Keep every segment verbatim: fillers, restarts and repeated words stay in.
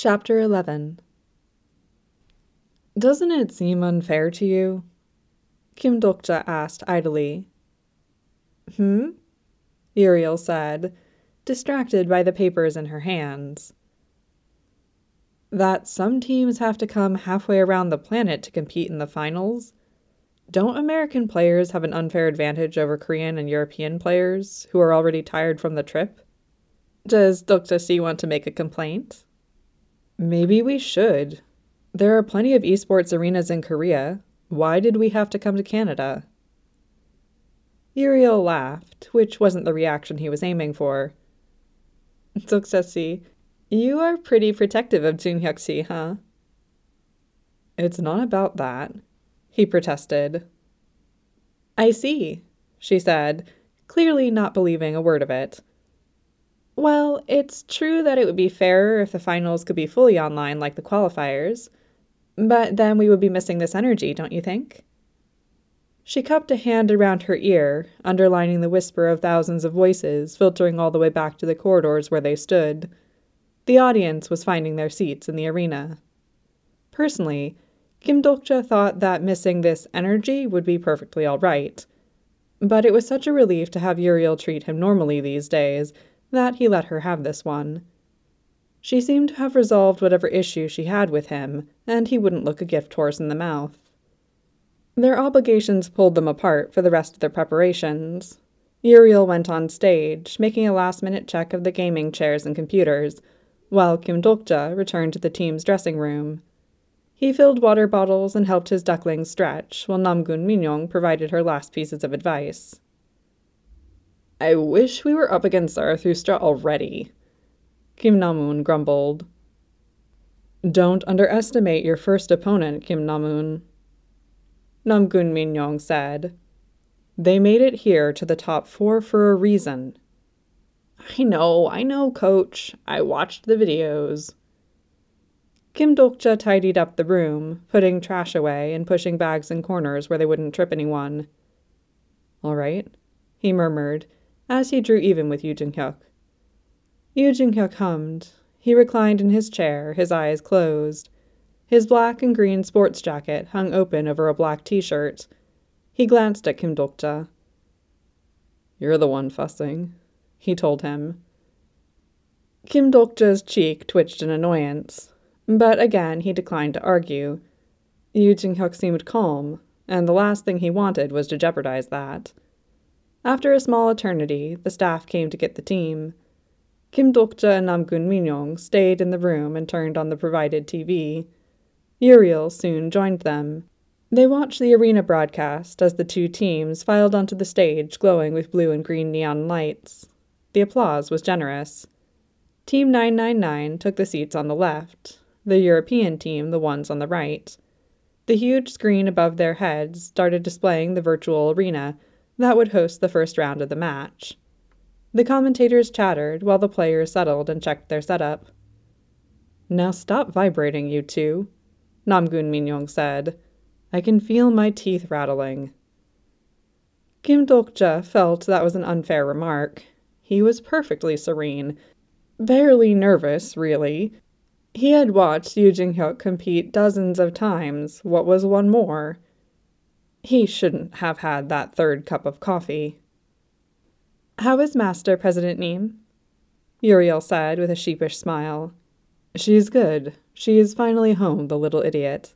Chapter eleven. Doesn't it seem unfair to you? Kim Dokja asked idly. Hmm? Uriel said, distracted by the papers in her hands. That some teams have to come halfway around the planet to compete in the finals? Don't American players have an unfair advantage over Korean and European players who are already tired from the trip? Does Dokja Si want to make a complaint? Maybe we should. There are plenty of esports arenas in Korea. Why did we have to come to Canada? Uriel laughed, which wasn't the reaction he was aiming for. Dokja Si, you are pretty protective of Junhyuk Si, huh? It's not about that, he protested. I see, she said, clearly not believing a word of it. Well, it's true that it would be fairer if the finals could be fully online like the qualifiers, but then we would be missing this energy, don't you think? She cupped a hand around her ear, underlining the whisper of thousands of voices filtering all the way back to the corridors where they stood. The audience was finding their seats in the arena. Personally, Kim Dokja thought that missing this energy would be perfectly all right, but it was such a relief to have Uriel treat him normally these days that he let her have this one. She seemed to have resolved whatever issue she had with him, and he wouldn't look a gift horse in the mouth. Their obligations pulled them apart for the rest of their preparations. Uriel went on stage, making a last-minute check of the gaming chairs and computers, while Kim Dokja returned to the team's dressing room. He filled water bottles and helped his ducklings stretch, while Namgun Minyoung provided her last pieces of advice. I wish we were up against Zarathustra already, Kim Namun grumbled. Don't underestimate your first opponent, Kim Namun, Namgun Minyoung said. They made it here to the top four for a reason. I know, I know, coach. I watched the videos. Kim Dokja tidied up the room, putting trash away and pushing bags in corners where they wouldn't trip anyone. All right, he murmured, as he drew even with Yoo Jung-hyuk. Yoo Jung-hyuk hummed. He reclined in his chair, his eyes closed. His black and green sports jacket hung open over a black t-shirt. He glanced at Kim Dokja. You're the one fussing, he told him. Kim Dokja's cheek twitched in annoyance, but again he declined to argue. Yoo Jung-hyuk seemed calm, and the last thing he wanted was to jeopardize that. After a small eternity, the staff came to get the team. Kim Dokja and Namgun Minyoung stayed in the room and turned on the provided T V. Uriel soon joined them. They watched the arena broadcast as the two teams filed onto the stage glowing with blue and green neon lights. The applause was generous. Team nine nine nine took the seats on the left, the European team the ones on the right. The huge screen above their heads started displaying the virtual arena that would host the first round of the match. The commentators chattered while the players settled and checked their setup. Now stop vibrating, you two, Namgun Minyoung said. I can feel my teeth rattling. Kim Dokja felt that was an unfair remark. He was perfectly serene. Barely nervous, really. He had watched Yoo Jung-hyuk compete dozens of times. What was one more? He shouldn't have had that third cup of coffee. How is Master, President Neem? Uriel said with a sheepish smile. She's good. She is finally home, the little idiot.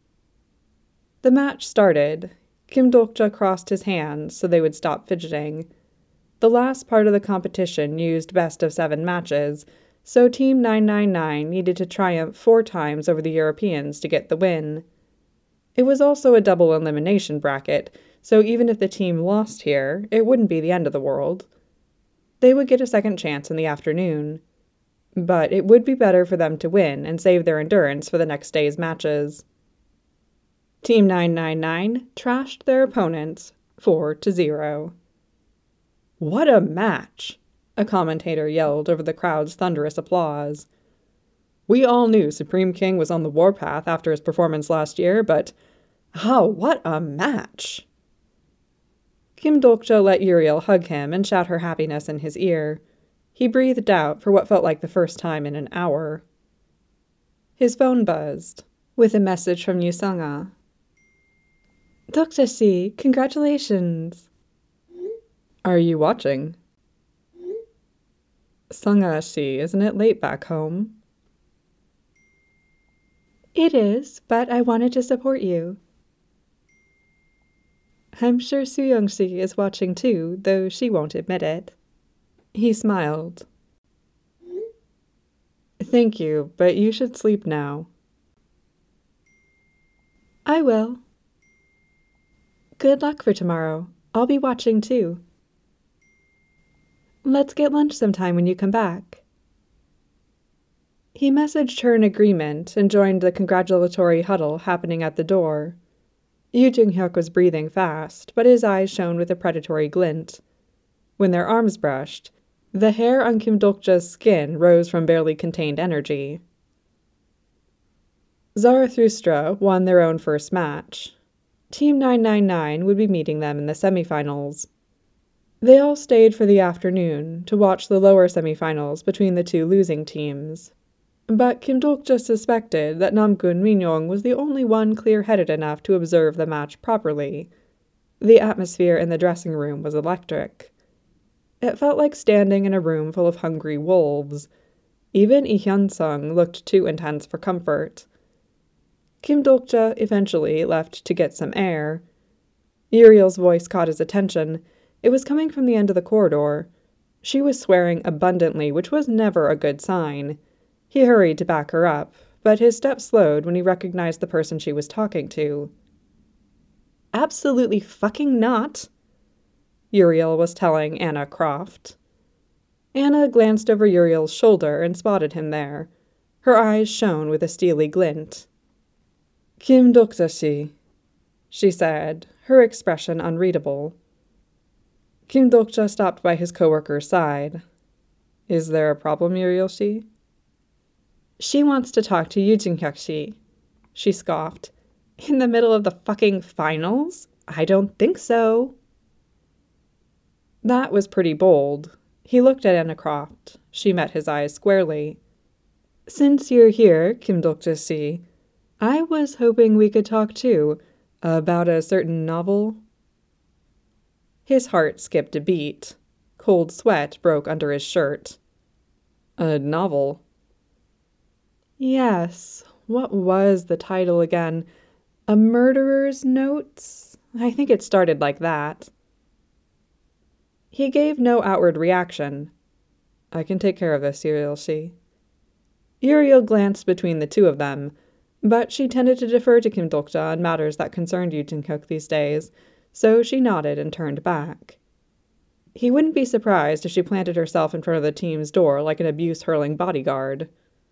The match started. Kim Dokja crossed his hands so they would stop fidgeting. The last part of the competition used best of seven matches, so Team nine nine nine needed to triumph four times over the Europeans to get the win. It was also a double elimination bracket, so even if the team lost here, it wouldn't be the end of the world. They would get a second chance in the afternoon. But it would be better for them to win and save their endurance for the next day's matches. Team nine nine nine trashed their opponents four to zero. What a match! A commentator yelled over the crowd's thunderous applause. We all knew Supreme King was on the warpath after his performance last year, but oh, what a match! Kim Dokja let Uriel hug him and shout her happiness in his ear. He breathed out for what felt like the first time in an hour. His phone buzzed, with a message from Yu Sung-ah. Doctor Si, congratulations! Are you watching? Sung-ah Si, isn't it late back home? It is, but I wanted to support you. I'm sure Soo-young Si is watching too, though she won't admit it. He smiled. Thank you, but you should sleep now. I will. Good luck for tomorrow. I'll be watching too. Let's get lunch sometime when you come back. He messaged her an agreement and joined the congratulatory huddle happening at the door. Yoo Jung-hyuk was breathing fast, but his eyes shone with a predatory glint. When their arms brushed, the hair on Kim Dok-ja's skin rose from barely contained energy. Zarathustra won their own first match. Team nine nine nine would be meeting them in the semifinals. They all stayed for the afternoon to watch the lower semifinals between the two losing teams. But Kim Dok-ja suspected that Namgun Min-young was the only one clear-headed enough to observe the match properly. The atmosphere in the dressing room was electric. It felt like standing in a room full of hungry wolves. Even Lee Hyun-sung looked too intense for comfort. Kim Dok-ja eventually left to get some air. Uriel's voice caught his attention. It was coming from the end of the corridor. She was swearing abundantly, which was never a good sign. He hurried to back her up, but his steps slowed when he recognized the person she was talking to. Absolutely fucking not, Uriel was telling Anna Croft. Anna glanced over Uriel's shoulder and spotted him there. Her eyes shone with a steely glint. Kim Dok-ja, she said, her expression unreadable. Kim Dok-ja stopped by his coworker's side. Is there a problem, Uriel-shi? She wants to talk to Yoo Jung-hyuk-shi, she scoffed. In the middle of the fucking finals? I don't think so. That was pretty bold. He looked at Anna Croft. She met his eyes squarely. Since you're here, Kim Dok-ja, I was hoping we could talk too, about a certain novel. His heart skipped a beat. Cold sweat broke under his shirt. A novel? Yes. What was the title again? A Murderer's Notes? I think it started like that. He gave no outward reaction. I can take care of this, Uriel-shi. Uriel glanced between the two of them, but she tended to defer to Kim Dok-ja on matters that concerned Yoo Jung-hyuk these days, so she nodded and turned back. He wouldn't be surprised if she planted herself in front of the team's door like an abuse-hurling bodyguard.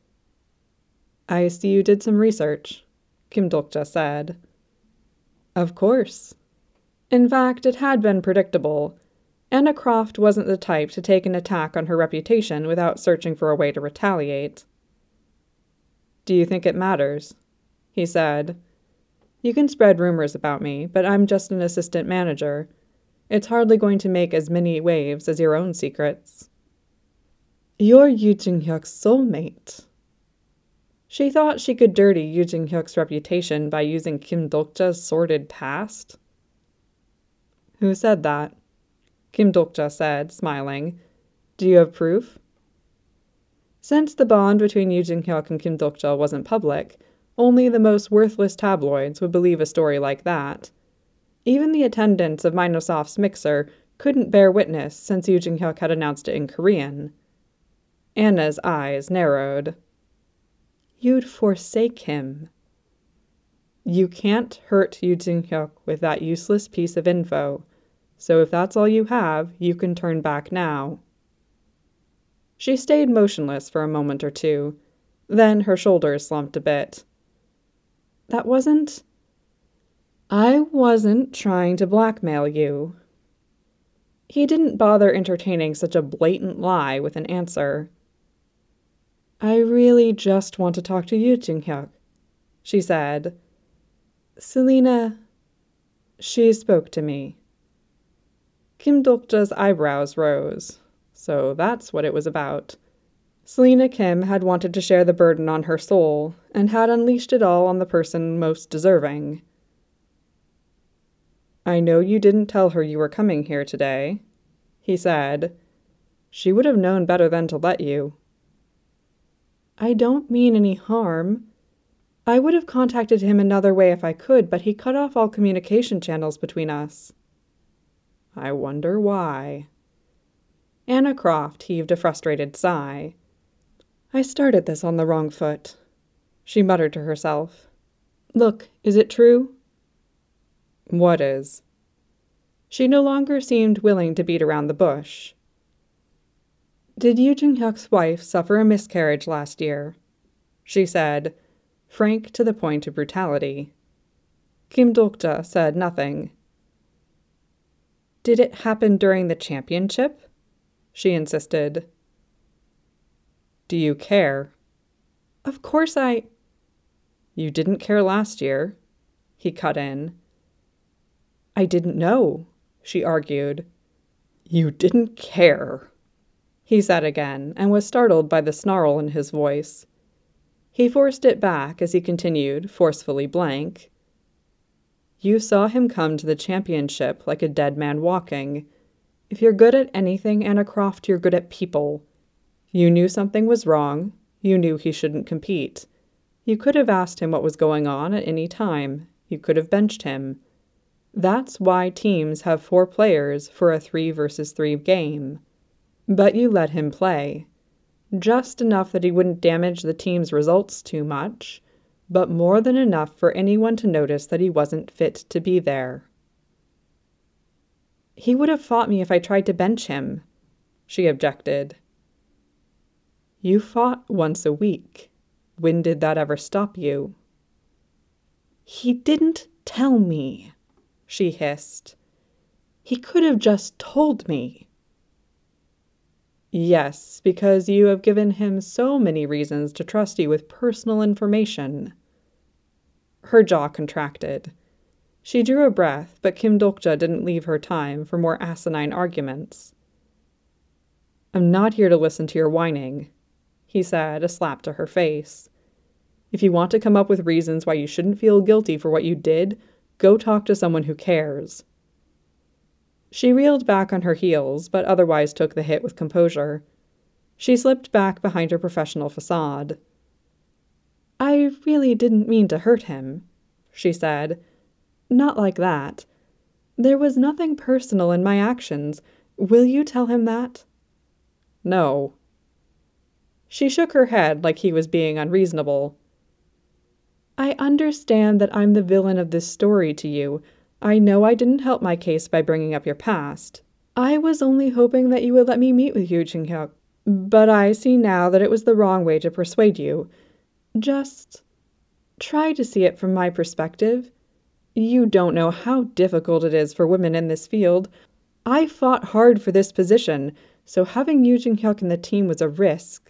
I see you did some research, Kim Dok-ja said. Of course. In fact, it had been predictable. Anna Croft wasn't the type to take an attack on her reputation without searching for a way to retaliate. Do you think it matters? He said. You can spread rumors about me, but I'm just an assistant manager. It's hardly going to make as many waves as your own secrets. You're Yoo Jung-hyuk's soulmate. She thought she could dirty Yoo Jung-hyuk's reputation by using Kim Dok-ja's sordid past. Who said that? Kim Dok-ja said, smiling. Do you have proof? Since the bond between Yoo Jung-hyuk and Kim Dok-ja wasn't public, only the most worthless tabloids would believe a story like that. Even the attendants of Microsoft's mixer couldn't bear witness since Yoo Jung-hyuk had announced it in Korean. Anna's eyes narrowed. You'd forsake him. You can't hurt Yoo Jung-hyuk with that useless piece of info, so if that's all you have, you can turn back now. She stayed motionless for a moment or two. Then her shoulders slumped a bit. That wasn't... I wasn't trying to blackmail you. He didn't bother entertaining such a blatant lie with an answer. I really just want to talk to Yoo Jung-hyuk, she said. Selena, she spoke to me. Kim Dok-ja's eyebrows rose. So that's what it was about. Selena Kim had wanted to share the burden on her soul, and had unleashed it all on the person most deserving. "I know you didn't tell her you were coming here today," he said. "She would have known better than to let you." "I don't mean any harm. I would have contacted him another way if I could, but he cut off all communication channels between us." "I wonder why." Anna Croft heaved a frustrated sigh. "I started this on the wrong foot," she muttered to herself. "Look, is it true?" "What is?" She no longer seemed willing to beat around the bush. "Did Yoo Jung-hyuk's wife suffer a miscarriage last year?" she said, frank to the point of brutality. Kim Dok-ja said nothing. "Did it happen during the championship?" she insisted. "Do you care?" "Of course I—" "You didn't care last year," he cut in. "I didn't know," she argued. "You didn't care," he said again, and was startled by the snarl in his voice. He forced it back as he continued, forcefully blank. "You saw him come to the championship like a dead man walking. If you're good at anything, Anna Croft, you're good at people. You knew something was wrong. You knew he shouldn't compete. You could have asked him what was going on at any time. You could have benched him. That's why teams have four players for a three versus three game. But you let him play. Just enough that he wouldn't damage the team's results too much, but more than enough for anyone to notice that he wasn't fit to be there." "He would have fought me if I tried to bench him," she objected. "You fought once a week. When did that ever stop you?" "He didn't tell me," she hissed. "He could have just told me." "Yes, because you have given him so many reasons to trust you with personal information." Her jaw contracted. She drew a breath, but Kim Dok-ja didn't leave her time for more asinine arguments. "I'm not here to listen to your whining," he said, a slap to her face. "If you want to come up with reasons why you shouldn't feel guilty for what you did, go talk to someone who cares." She reeled back on her heels, but otherwise took the hit with composure. She slipped back behind her professional facade. "I really didn't mean to hurt him," she said. "Not like that. There was nothing personal in my actions. Will you tell him that?" "No." She shook her head like he was being unreasonable. "I understand that I'm the villain of this story to you. I know I didn't help my case by bringing up your past. I was only hoping that you would let me meet with Yoo Jung-hyuk, but I see now that it was the wrong way to persuade you. Just try to see it from my perspective. You don't know how difficult it is for women in this field. I fought hard for this position, so having Yoo Jung-hyuk in the team was a risk."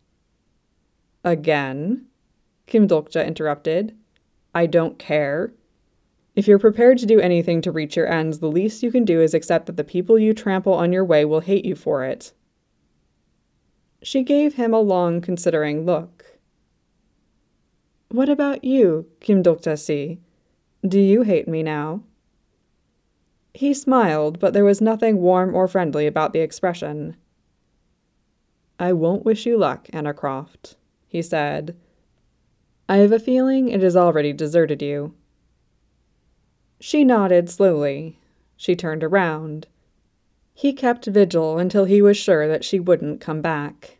"Again?" Kim Dok-ja interrupted. "I don't care. If you're prepared to do anything to reach your ends, the least you can do is accept that the people you trample on your way will hate you for it." She gave him a long, considering look. "What about you, Kim Dok-ja-si? Do you hate me now?" He smiled, but there was nothing warm or friendly about the expression. "I won't wish you luck, Anna Croft," he said. "I have a feeling it has already deserted you." She nodded slowly. She turned around. He kept vigil until he was sure that she wouldn't come back.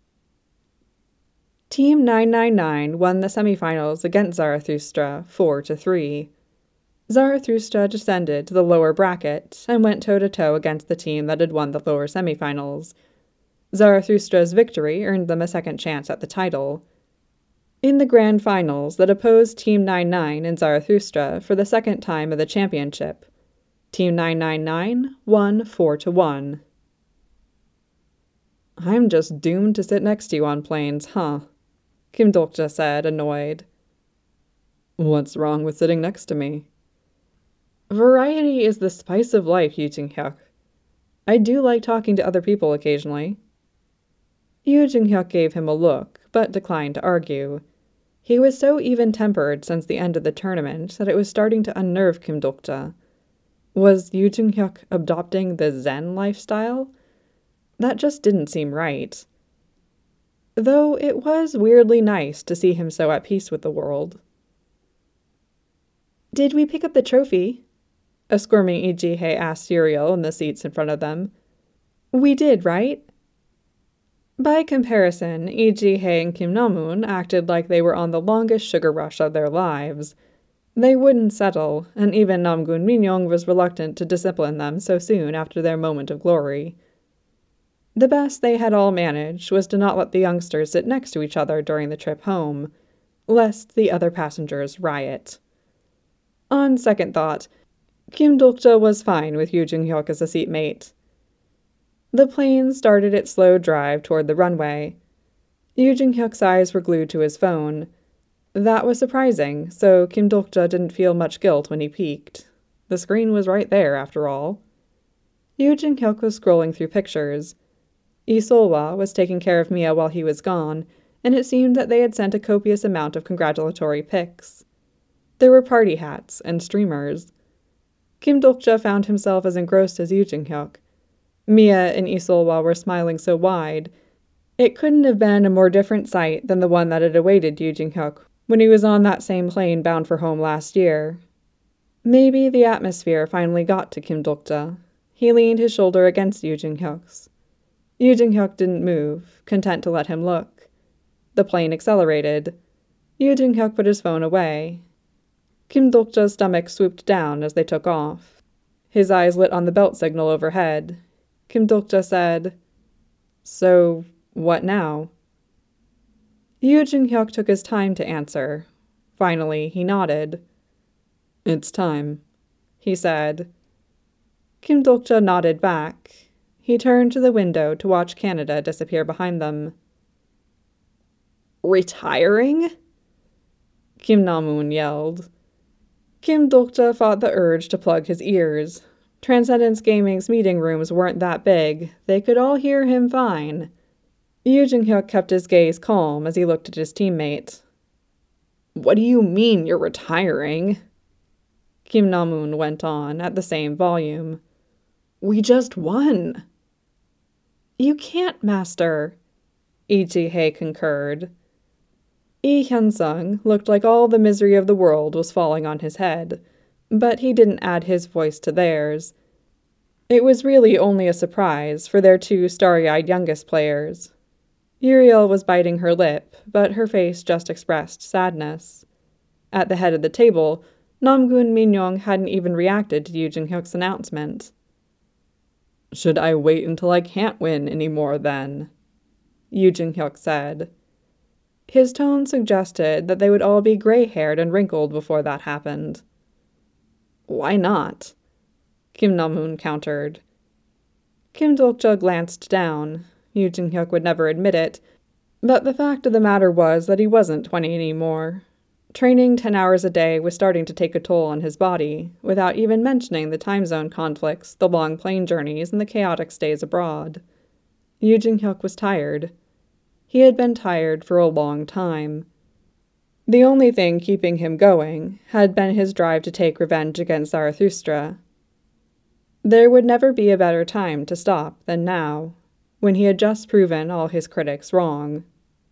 Team nine nine nine won the semifinals against Zarathustra four to three. Zarathustra descended to the lower bracket and went toe-to-toe against the team that had won the lower semifinals. Zarathustra's victory earned them a second chance at the title. In the grand finals that opposed Team nine nine and Zarathustra for the second time of the championship, Team nine nine nine won four to one. "I'm just doomed to sit next to you on planes, huh?" Kim Dok-ja said, annoyed. "What's wrong with sitting next to me?" "Variety is the spice of life, Yoo Jung-hyuk. I do like talking to other people occasionally." Yoo Jung-hyuk gave him a look, but declined to argue. He was so even-tempered since the end of the tournament that it was starting to unnerve Kim Dokja. Was Yoo Jung-hyuk adopting the Zen lifestyle? That just didn't seem right. Though it was weirdly nice to see him so at peace with the world. "Did we pick up the trophy?" a squirming Lee Ji-hae asked Uriel in the seats in front of them. "We did, right?" By comparison, Lee Ji-hae and Kim Na-moon acted like they were on the longest sugar rush of their lives. They wouldn't settle, and even Namgun Minyoung was reluctant to discipline them so soon after their moment of glory. The best they had all managed was to not let the youngsters sit next to each other during the trip home, lest the other passengers riot. On second thought, Kim Dokja was fine with Yoo Jung-hyuk as a seatmate. The plane started its slow drive toward the runway. Yoo Jung-hyuk's eyes were glued to his phone. That was surprising, so Kim Dokja didn't feel much guilt when he peeked. The screen was right there, after all. Yoo Jung-hyuk was scrolling through pictures. Lee Sol-hwa was taking care of Mia while he was gone, and it seemed that they had sent a copious amount of congratulatory pics. There were party hats and streamers. Kim Dokja found himself as engrossed as Yoo Jung-hyuk. Mia and Lee Sol-hwa were smiling so wide. It couldn't have been a more different sight than the one that had awaited Yoo Jung-hyuk when he was on that same plane bound for home last year. Maybe the atmosphere finally got to Kim Dokja. He leaned his shoulder against Yoo Jung-hyuk's. Yoo Jung-hyuk didn't move, content to let him look. The plane accelerated. Yoo Jung-hyuk put his phone away. Kim Dokja's stomach swooped down as they took off. His eyes lit on the belt signal overhead. Kim Dokja said, "So, what now?" Yoo Jung-hyuk took his time to answer. Finally, he nodded. "It's time," he said. Kim Dokja nodded back. He turned to the window to watch Canada disappear behind them. "Retiring?" Kim Na-moon yelled. Kim Dokja fought the urge to plug his ears. Transcendence Gaming's meeting rooms weren't that big. They could all hear him fine. Yoo Jung-hyuk kept his gaze calm as he looked at his teammate. "What do you mean you're retiring?" Kim Na-moon went on at the same volume. "We just won." "You can't, Master," Lee Ji-hae concurred. Lee Hyun-sung looked like all the misery of the world was falling on his head, but he didn't add his voice to theirs. It was really only a surprise for their two starry-eyed youngest players. Uriel was biting her lip, but her face just expressed sadness. At the head of the table, Namgun Minyoung hadn't even reacted to Yoo Jung-hyuk's announcement. "Should I wait until I can't win anymore, then?" Yoo Jung-hyuk said. His tone suggested that they would all be gray-haired and wrinkled before that happened. "Why not?" Kim Na-moon countered. Kim Dokja glanced down. Yoo Jung-hyuk would never admit it, but the fact of the matter was that he wasn't twenty anymore. Training ten hours a day was starting to take a toll on his body, without even mentioning the time zone conflicts, the long plane journeys, and the chaotic stays abroad. Yoo Jung-hyuk was tired. He had been tired for a long time. The only thing keeping him going had been his drive to take revenge against Zarathustra. There would never be a better time to stop than now, when he had just proven all his critics wrong.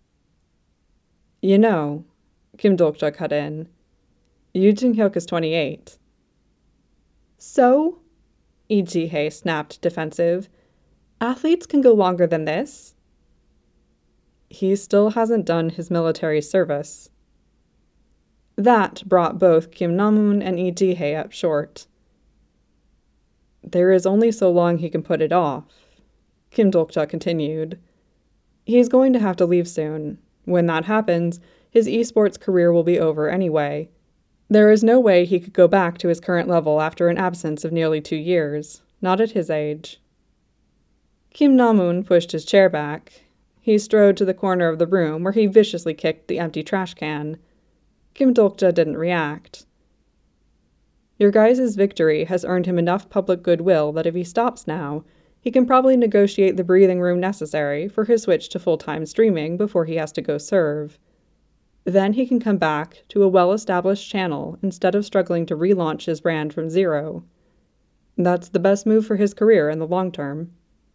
"You know," Kim Dokja cut in, "Yoo Jung-hyuk is twenty-eight. "So?" Lee Ji-hae snapped defensive. "Athletes can go longer than this." "He still hasn't done his military service." That brought both Kim Na-moon and Lee Ji-hae up short. "There is only so long he can put it off," Kim Dokja continued. "He's going to have to leave soon. When that happens, his esports career will be over anyway. There is no way he could go back to his current level after an absence of nearly two years, not at his age." Kim Na-moon pushed his chair back. He strode to the corner of the room where he viciously kicked the empty trash can. Kim Dokja didn't react. "Your guys' victory has earned him enough public goodwill that if he stops now, he can probably negotiate the breathing room necessary for his switch to full-time streaming before he has to go serve. Then he can come back to a well-established channel instead of struggling to relaunch his brand from zero. That's the best move for his career in the long term.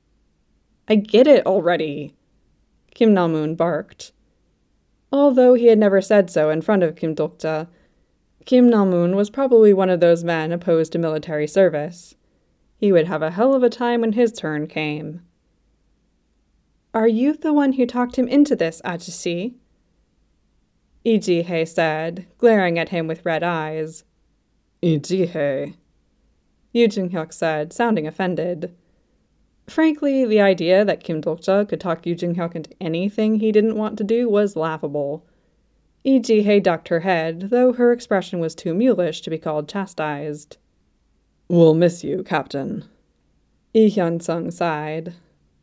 I get it already, Kim Na-moon barked. Although he had never said so in front of Kim Duk-ja, Kim Na-moon was probably one of those men opposed to military service. He would have a hell of a time when his turn came. Are you the one who talked him into this, Ajusi? Lee Ji-hae said, glaring at him with red eyes. Lee Ji-hae, Yoo Jin-hyuk said, sounding offended. Frankly, the idea that Kim Duk-ja could talk Yoo Jin-hyuk into anything he didn't want to do was laughable. Lee Ji-hae ducked her head, though her expression was too mulish to be called chastised. We'll miss you, Captain. Lee Hyun-sung sighed.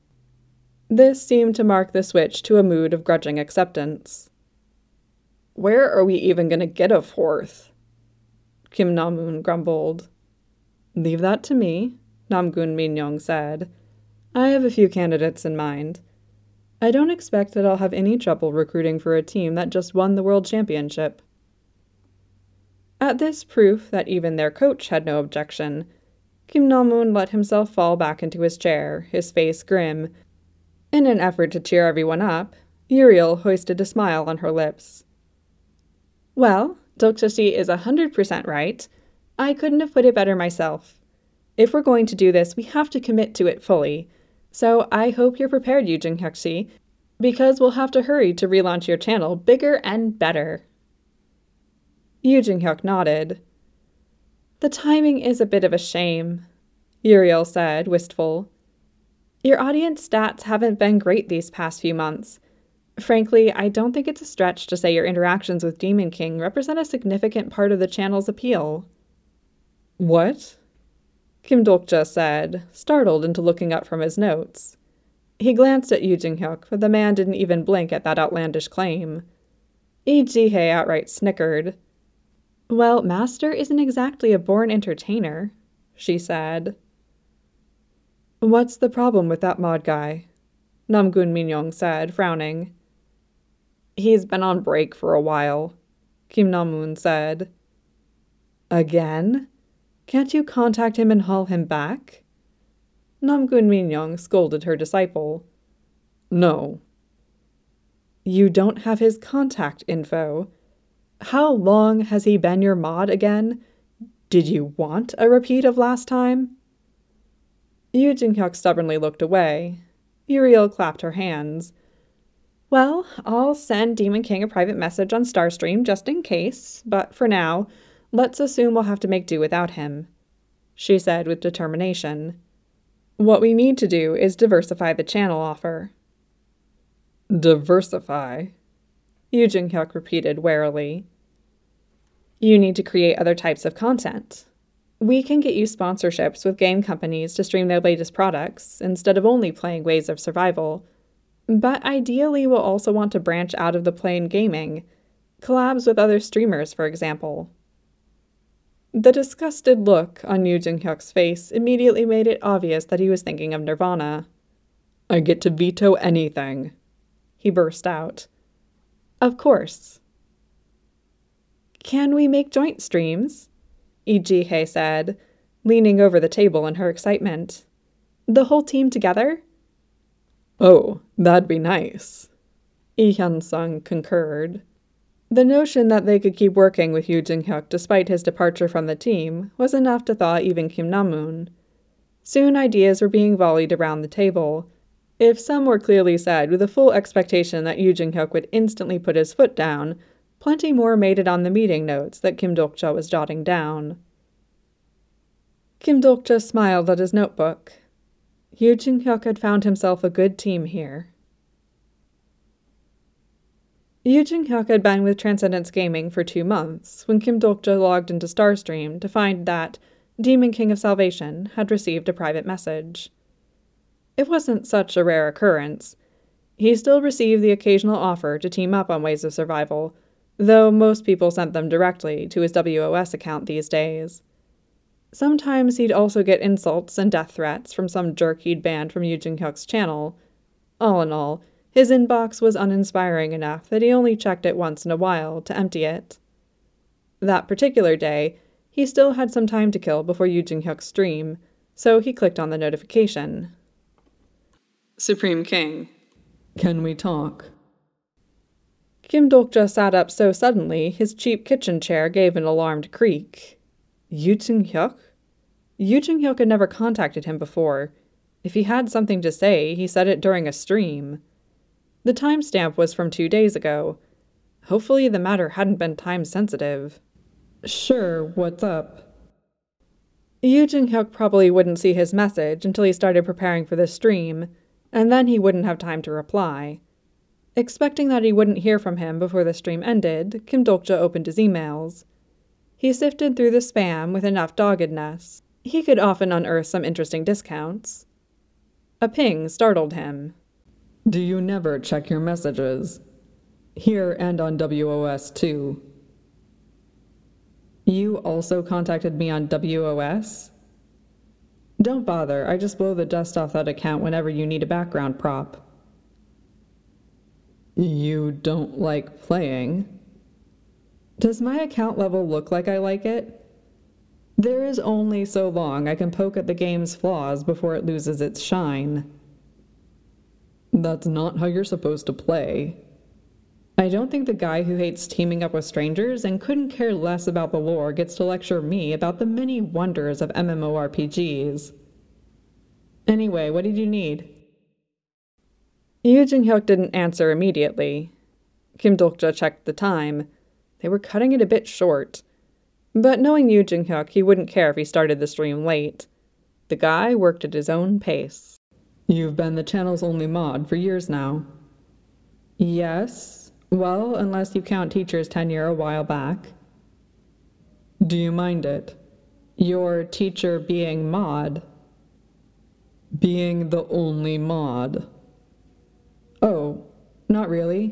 This seemed to mark the switch to a mood of grudging acceptance. Where are we even going to get a fourth? Kim Na-moon grumbled. Leave that to me, Namgun Min-young said. I have a few candidates in mind. I don't expect that I'll have any trouble recruiting for a team that just won the World Championship. At this proof that even their coach had no objection, Kim Na-moon let himself fall back into his chair, his face grim. In an effort to cheer everyone up, Uriel hoisted a smile on her lips. Well, Duk-ja is a hundred percent right. I couldn't have put it better myself. If we're going to do this, we have to commit to it fully. So I hope you're prepared, Yoo Jin-hyuk, because we'll have to hurry to relaunch your channel bigger and better. Yoo Jin-hyuk nodded. The timing is a bit of a shame, Uriel said, wistful. Your audience stats haven't been great these past few months. Frankly, I don't think it's a stretch to say your interactions with Demon King represent a significant part of the channel's appeal. What? Kim Duk-ja said, startled into looking up from his notes. He glanced at Yoo Jin-hyuk, but the man didn't even blink at that outlandish claim. Lee Ji-hae outright snickered. Well, Master isn't exactly a born entertainer, she said. What's the problem with that mod guy? Namgun Min-young said, frowning. He's been on break for a while, Kim Na-moon said. Again? Can't you contact him and haul him back? Namgun Min-young scolded her disciple. No. You don't have his contact info. How long has he been your mod again? Did you want a repeat of last time? Yoo Jin-hyuk stubbornly looked away. Uriel clapped her hands. Well, I'll send Demon King a private message on Starstream just in case, but for now, let's assume we'll have to make do without him, she said with determination. What we need to do is diversify the channel offer. Diversify? Yoo Jin-hyuk repeated warily. You need to create other types of content. We can get you sponsorships with game companies to stream their latest products, instead of only playing Ways of Survival. But ideally we'll also want to branch out of the plain gaming. Collabs with other streamers, for example. The disgusted look on Yoo Jin-hyuk's face immediately made it obvious that he was thinking of Nirvana. I get to veto anything, he burst out. Of course. Can we make joint streams? Lee Ji-hae said, leaning over the table in her excitement. The whole team together? Oh, that'd be nice, Lee Hyun-sung concurred. The notion that they could keep working with Yoo Jin-hyuk despite his departure from the team was enough to thaw even Kim Na-moon. Soon ideas were being volleyed around the table. If some were clearly said with a full expectation that Yoo Jin-hyuk would instantly put his foot down, plenty more made it on the meeting notes that Kim Duk-ja was jotting down. Kim Duk-ja smiled at his notebook. Yoo Jin-hyuk had found himself a good team here. Yoo Jin-hyuk had been with Transcendence Gaming for two months when Kim Duk-ja logged into Starstream to find that Demon King of Salvation had received a private message. It wasn't such a rare occurrence. He still received the occasional offer to team up on Ways of Survival, though most people sent them directly to his W O S account these days. Sometimes he'd also get insults and death threats from some jerk he'd banned from Yoo Jin-hyuk's channel. All in all, his inbox was uninspiring enough that he only checked it once in a while to empty it. That particular day, he still had some time to kill before Yoo Jin-hyuk's stream, so he clicked on the notification. Supreme King. Can we talk? Kim Dok-ja sat up so suddenly his cheap kitchen chair gave an alarmed creak. Yoo Jin-hyuk? Yoo Jin-hyuk had never contacted him before. If he had something to say, he said it during a stream. The timestamp was from two days ago. Hopefully the matter hadn't been time-sensitive. Sure, what's up? Yoo Jin-hyuk probably wouldn't see his message until he started preparing for the stream, and then he wouldn't have time to reply. Expecting that he wouldn't hear from him before the stream ended, Kim Dok-ja opened his emails. He sifted through the spam with enough doggedness. He could often unearth some interesting discounts. A ping startled him. Do you never check your messages? Here and on W O S too. You also contacted me on W O S? Don't bother, I just blow the dust off that account whenever you need a background prop. You don't like playing? Does my account level look like I like it? There is only so long I can poke at the game's flaws before it loses its shine. That's not how you're supposed to play. I don't think the guy who hates teaming up with strangers and couldn't care less about the lore gets to lecture me about the many wonders of MMORPGs. Anyway, what did you need? Yoo Jin-hyuk didn't answer immediately. Kim Dok-ja checked the time. They were cutting it a bit short. But knowing Yoo Jin-hyuk, he wouldn't care if he started the stream late. The guy worked at his own pace. You've been the channel's only mod for years now. Yes. Well, unless you count teacher's tenure a while back. Do you mind it? Your teacher being mod? Being the only mod. Oh, not really.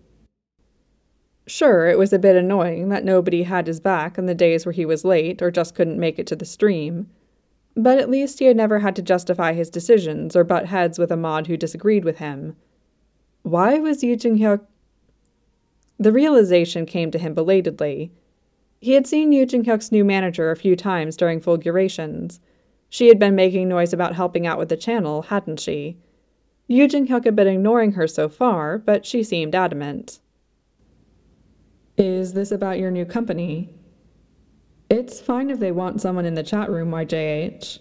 Sure, it was a bit annoying that nobody had his back on the days where he was late or just couldn't make it to the stream. But at least he had never had to justify his decisions or butt heads with a mod who disagreed with him. Why was Yoo Jin-hyuk... The realization came to him belatedly. He had seen Yoo Jin-hyuk's new manager a few times during Fulgurations. She had been making noise about helping out with the channel, hadn't she? Yoo Jin-hyuk had been ignoring her so far, but she seemed adamant. Is this about your new company? It's fine if they want someone in the chat room, Y J H.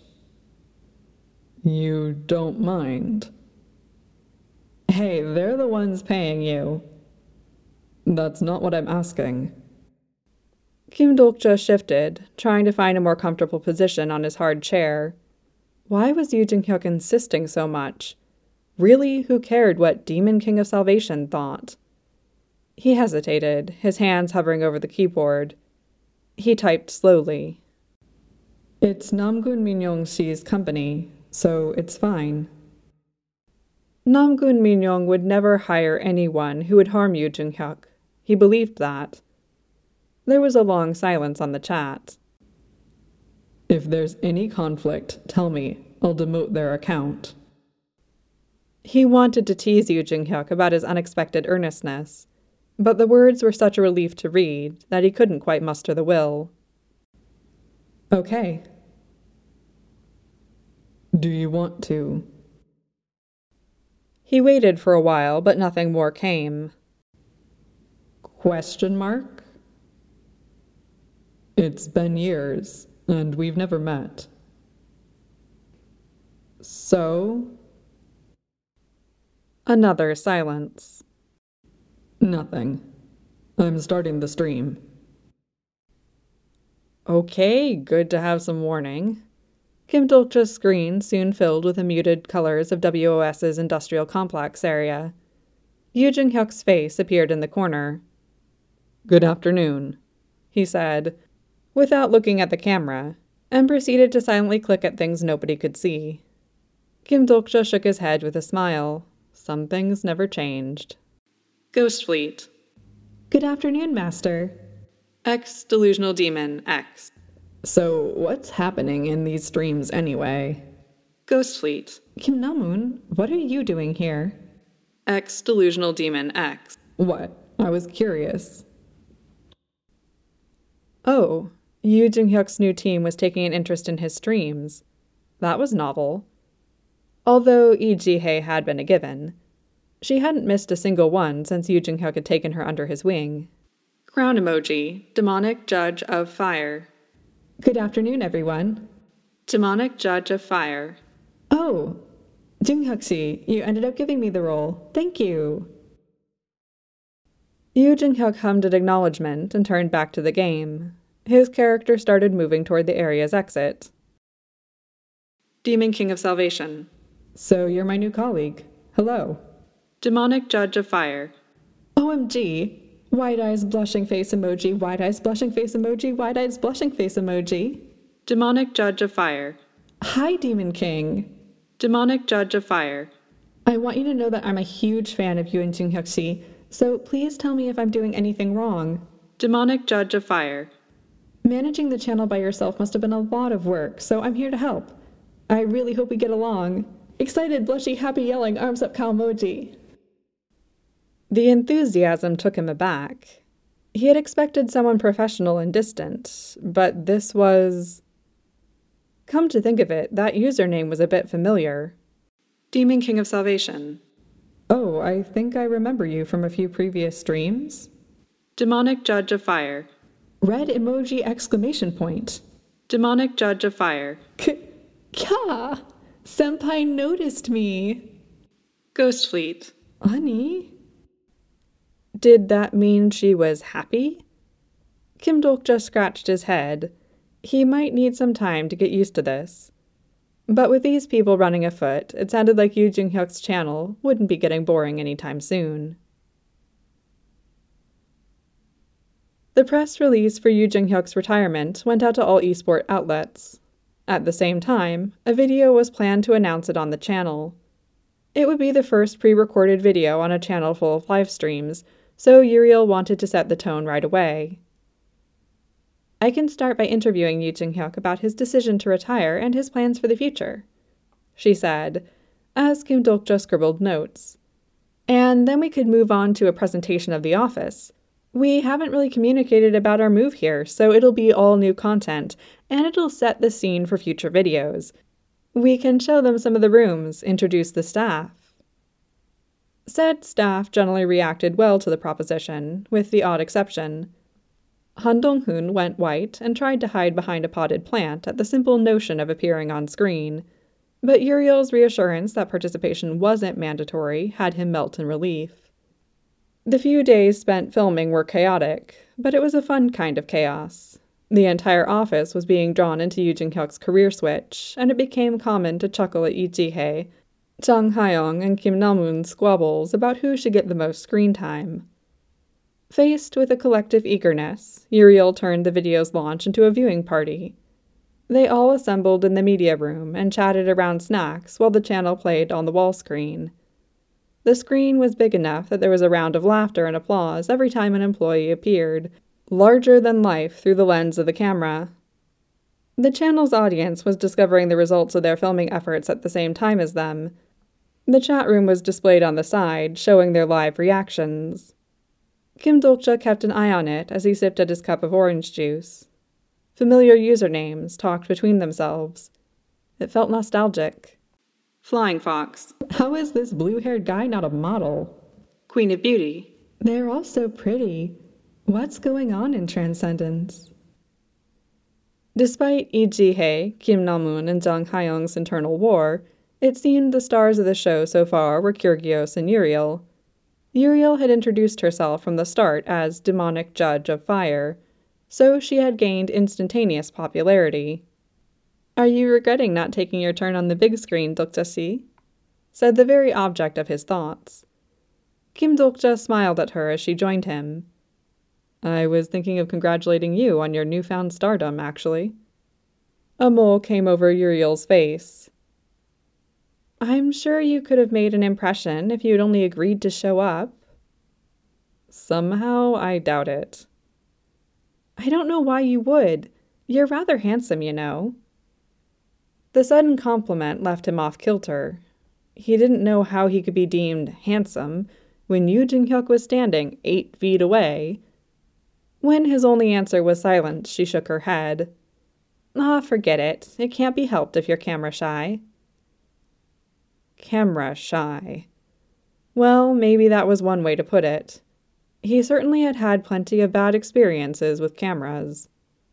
You don't mind? Hey, they're the ones paying you. That's not what I'm asking. Kim Dok-ja shifted, trying to find a more comfortable position on his hard chair. Why was Yoo Jin-hyuk insisting so much? Really, who cared what Demon King of Salvation thought? He hesitated, his hands hovering over the keyboard. He typed slowly. It's Namgun Minyoung Si's company, so it's fine. Namgun Minyoung would never hire anyone who would harm Yoo Jin-hyuk. He believed that. There was a long silence on the chat. If there's any conflict, tell me. I'll demote their account. He wanted to tease Yoo Jin-hyuk about his unexpected earnestness, but the words were such a relief to read that he couldn't quite muster the will. Okay. Do you want to? He waited for a while, but nothing more came. Question mark? It's been years, and we've never met. So? Another silence. Nothing. I'm starting the stream. Okay, good to have some warning. Kim Dok-ja's screen soon filled with the muted colors of W O S's industrial complex area. Yoo Jin-hyuk's face appeared in the corner. Good afternoon, he said, without looking at the camera, and proceeded to silently click at things nobody could see. Kim Dok-ja shook his head with a smile. Some things never changed. Ghost Fleet. Good afternoon, Master. X Delusional Demon X. So, what's happening in these streams anyway? Ghost Fleet. Kim Namun, what are you doing here? Ex-delusional demon X. What? I was curious. Oh, Yoo Jung-hyuk's new team was taking an interest in his streams. That was novel. Although Lee Ji-hae had been a given. She hadn't missed a single one since Yoo Jung-hyuk had taken her under his wing. Crown emoji, demonic judge of fire. Good afternoon, everyone. Demonic judge of fire. Oh, Jung-hyuk-si, you ended up giving me the role. Thank you. Yoo Jung-hyuk hummed an acknowledgement and turned back to the game. His character started moving toward the area's exit. Demon King of Salvation. So you're my new colleague. Hello. Demonic judge of fire. O M G. Wide eyes blushing face emoji, wide eyes blushing face emoji, wide eyes blushing face emoji. Demonic judge of fire. Hi, Demon King. Demonic judge of fire. I want you to know that I'm a huge fan of you and Jung-hyuk-si, so please tell me if I'm doing anything wrong. Demonic judge of fire. Managing the channel by yourself must have been a lot of work, so I'm here to help. I really hope we get along. Excited, blushy, happy yelling, arms up cow emoji. The enthusiasm took him aback. He had expected someone professional and distant, but this was... Come to think of it, that username was a bit familiar. Demon King of Salvation. Oh, I think I remember you from a few previous streams. Demonic judge of fire. Red emoji exclamation point. Demonic judge of fire. K-kya! Senpai noticed me. Ghost Fleet. Honey? Did that mean she was happy? Kim Dok just scratched his head. He might need some time to get used to this. But with these people running afoot, it sounded like Yoo Jung-hyuk's channel wouldn't be getting boring anytime soon. The press release for Yoo Jung-hyuk's retirement went out to all eSport outlets. At the same time, a video was planned to announce it on the channel. It would be the first pre-recorded video on a channel full of live streams, so Uriel wanted to set the tone right away. I can start by interviewing Yoo Jung-hyuk about his decision to retire and his plans for the future, she said, as Kim Dok-ja scribbled notes. And then we could move on to a presentation of the office. We haven't really communicated about our move here, so it'll be all new content, and it'll set the scene for future videos. We can show them some of the rooms, introduce the staff. Said staff generally reacted well to the proposition, with the odd exception. Han Dong-hoon went white and tried to hide behind a potted plant at the simple notion of appearing on screen, but Uriel's reassurance that participation wasn't mandatory had him melt in relief. The few days spent filming were chaotic, but it was a fun kind of chaos. The entire office was being drawn into Yoo Jung-hyuk's career switch, and it became common to chuckle at Lee Ji-hae, Jang Ha-young, and Kim Na-moon's squabbles about who should get the most screen time. Faced with a collective eagerness, Uriel turned the video's launch into a viewing party. They all assembled in the media room and chatted around snacks while the channel played on the wall screen. The screen was big enough that there was a round of laughter and applause every time an employee appeared, larger than life through the lens of the camera. The channel's audience was discovering the results of their filming efforts at the same time as them. The chat room was displayed on the side, showing their live reactions. Kim Dok-ja kept an eye on it as he sipped at his cup of orange juice. Familiar usernames talked between themselves. It felt nostalgic. Flying Fox. How is this blue-haired guy not a model? Queen of Beauty. They're all so pretty. What's going on in Transcendence? Despite Lee Ji-hae, Kim Na-moon, and Jang Ha-young's internal war, it seemed the stars of the show so far were Kyrgios and Uriel. Uriel had introduced herself from the start as demonic judge of fire, so she had gained instantaneous popularity. "Are you regretting not taking your turn on the big screen, Dok-ja-si?" said the very object of his thoughts. Kim Dok-ja smiled at her as she joined him. "I was thinking of congratulating you on your newfound stardom, actually." A mole came over Uriel's face. "I'm sure you could have made an impression if you had only agreed to show up." "Somehow, I doubt it." "I don't know why you would. You're rather handsome, you know. The sudden compliment left him off kilter. He didn't know how he could be deemed handsome when Yoo Jin-hyuk was standing eight feet away. When his only answer was silence, she shook her head. Ah, forget it. It can't be helped if you're camera shy. Camera shy. Well, maybe that was one way to put it. He certainly had had plenty of bad experiences with cameras.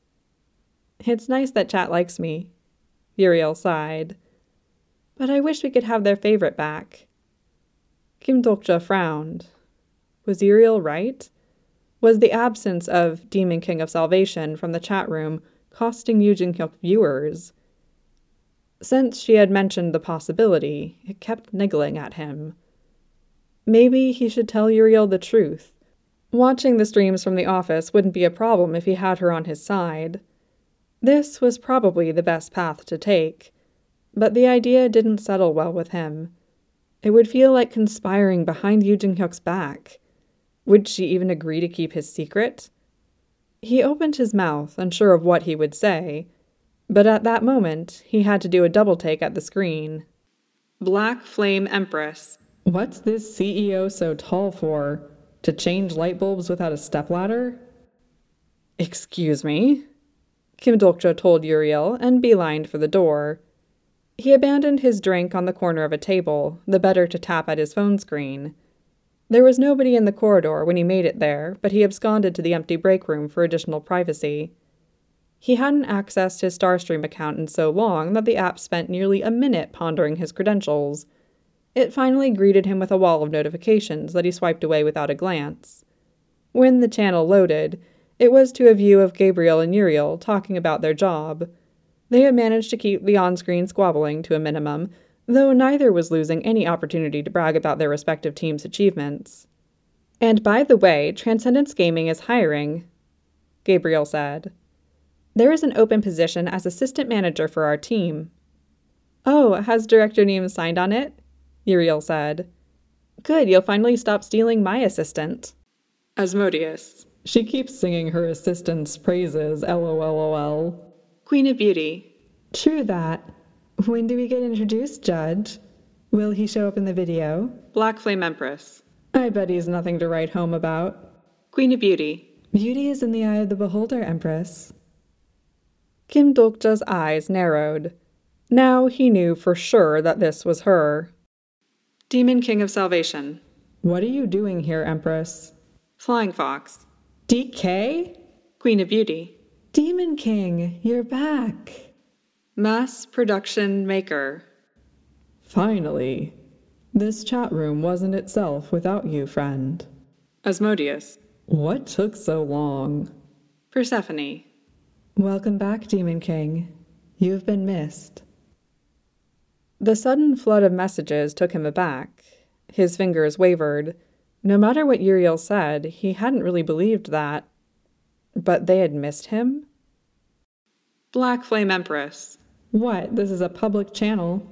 It's nice that Chat likes me, Uriel sighed. But I wish we could have their favorite back. Kim Dokja frowned. Was Uriel right? Was the absence of Demon King of Salvation from the chat room costing Yoo Jin-hyuk viewers? Since she had mentioned the possibility, it kept niggling at him. Maybe he should tell Uriel the truth. Watching the streams from the office wouldn't be a problem if he had her on his side. This was probably the best path to take, but the idea didn't settle well with him. It would feel like conspiring behind Yoo Jin-hyuk's back. Would she even agree to keep his secret? He opened his mouth, unsure of what he would say, but at that moment he had to do a double take at the screen. Black Flame Empress. What's this C E O so tall for? To change light bulbs without a stepladder? Excuse me? Kim Dokja told Uriel and beelined for the door. He abandoned his drink on the corner of a table, the better to tap at his phone screen. There was nobody in the corridor when he made it there, but he absconded to the empty break room for additional privacy. He hadn't accessed his Starstream account in so long that the app spent nearly a minute pondering his credentials. It finally greeted him with a wall of notifications that he swiped away without a glance. When the channel loaded, it was to a view of Gabriel and Uriel talking about their job. They had managed to keep the on-screen squabbling to a minimum, though neither was losing any opportunity to brag about their respective teams' achievements. And by the way, Transcendence Gaming is hiring, Gabriel said. There is an open position as assistant manager for our team. Oh, has Director Neem signed on it? Uriel said. Good, you'll finally stop stealing my assistant. Asmodeus. She keeps singing her assistant's praises, lolol. Queen of Beauty. True that. When do we get introduced, Judge? Will he show up in the video? Black Flame Empress. I bet he's nothing to write home about. Queen of Beauty. Beauty is in the eye of the beholder, Empress. Kim Dokja's eyes narrowed. Now he knew for sure that this was her. Demon King of Salvation. What are you doing here, Empress? Flying Fox. D K? Queen of Beauty. Demon King, you're back. Mass Production Maker. Finally. This chat room wasn't itself without you, friend. Asmodeus. What took so long? Persephone. Welcome back, Demon King. You've been missed. The sudden flood of messages took him aback. His fingers wavered. No matter what Uriel said, he hadn't really believed that. But they had missed him? Black Flame Empress. What? This is a public channel.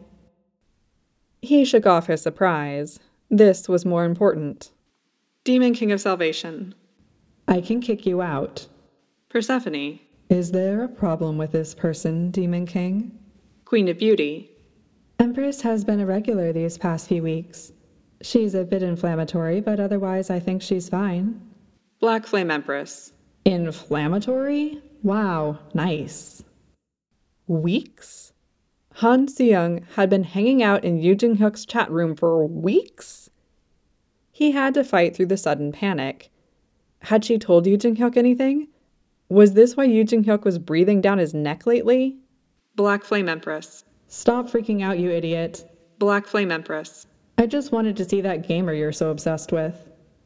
He shook off his surprise. This was more important. Demon King of Salvation. I can kick you out. Persephone. Is there a problem with this person, Demon King? Queen of Beauty. Empress has been a regular these past few weeks. She's a bit inflammatory, but otherwise I think she's fine. Black Flame Empress. Inflammatory? Wow, nice. Weeks? Han Seung had been hanging out in Yoo Jin-hyuk's chat room for weeks? He had to fight through the sudden panic. Had she told Yoo Jin-hyuk anything? Was this why Yoo Jin-hyuk was breathing down his neck lately? Black Flame Empress. Stop freaking out, you idiot. Black Flame Empress. I just wanted to see that gamer you're so obsessed with.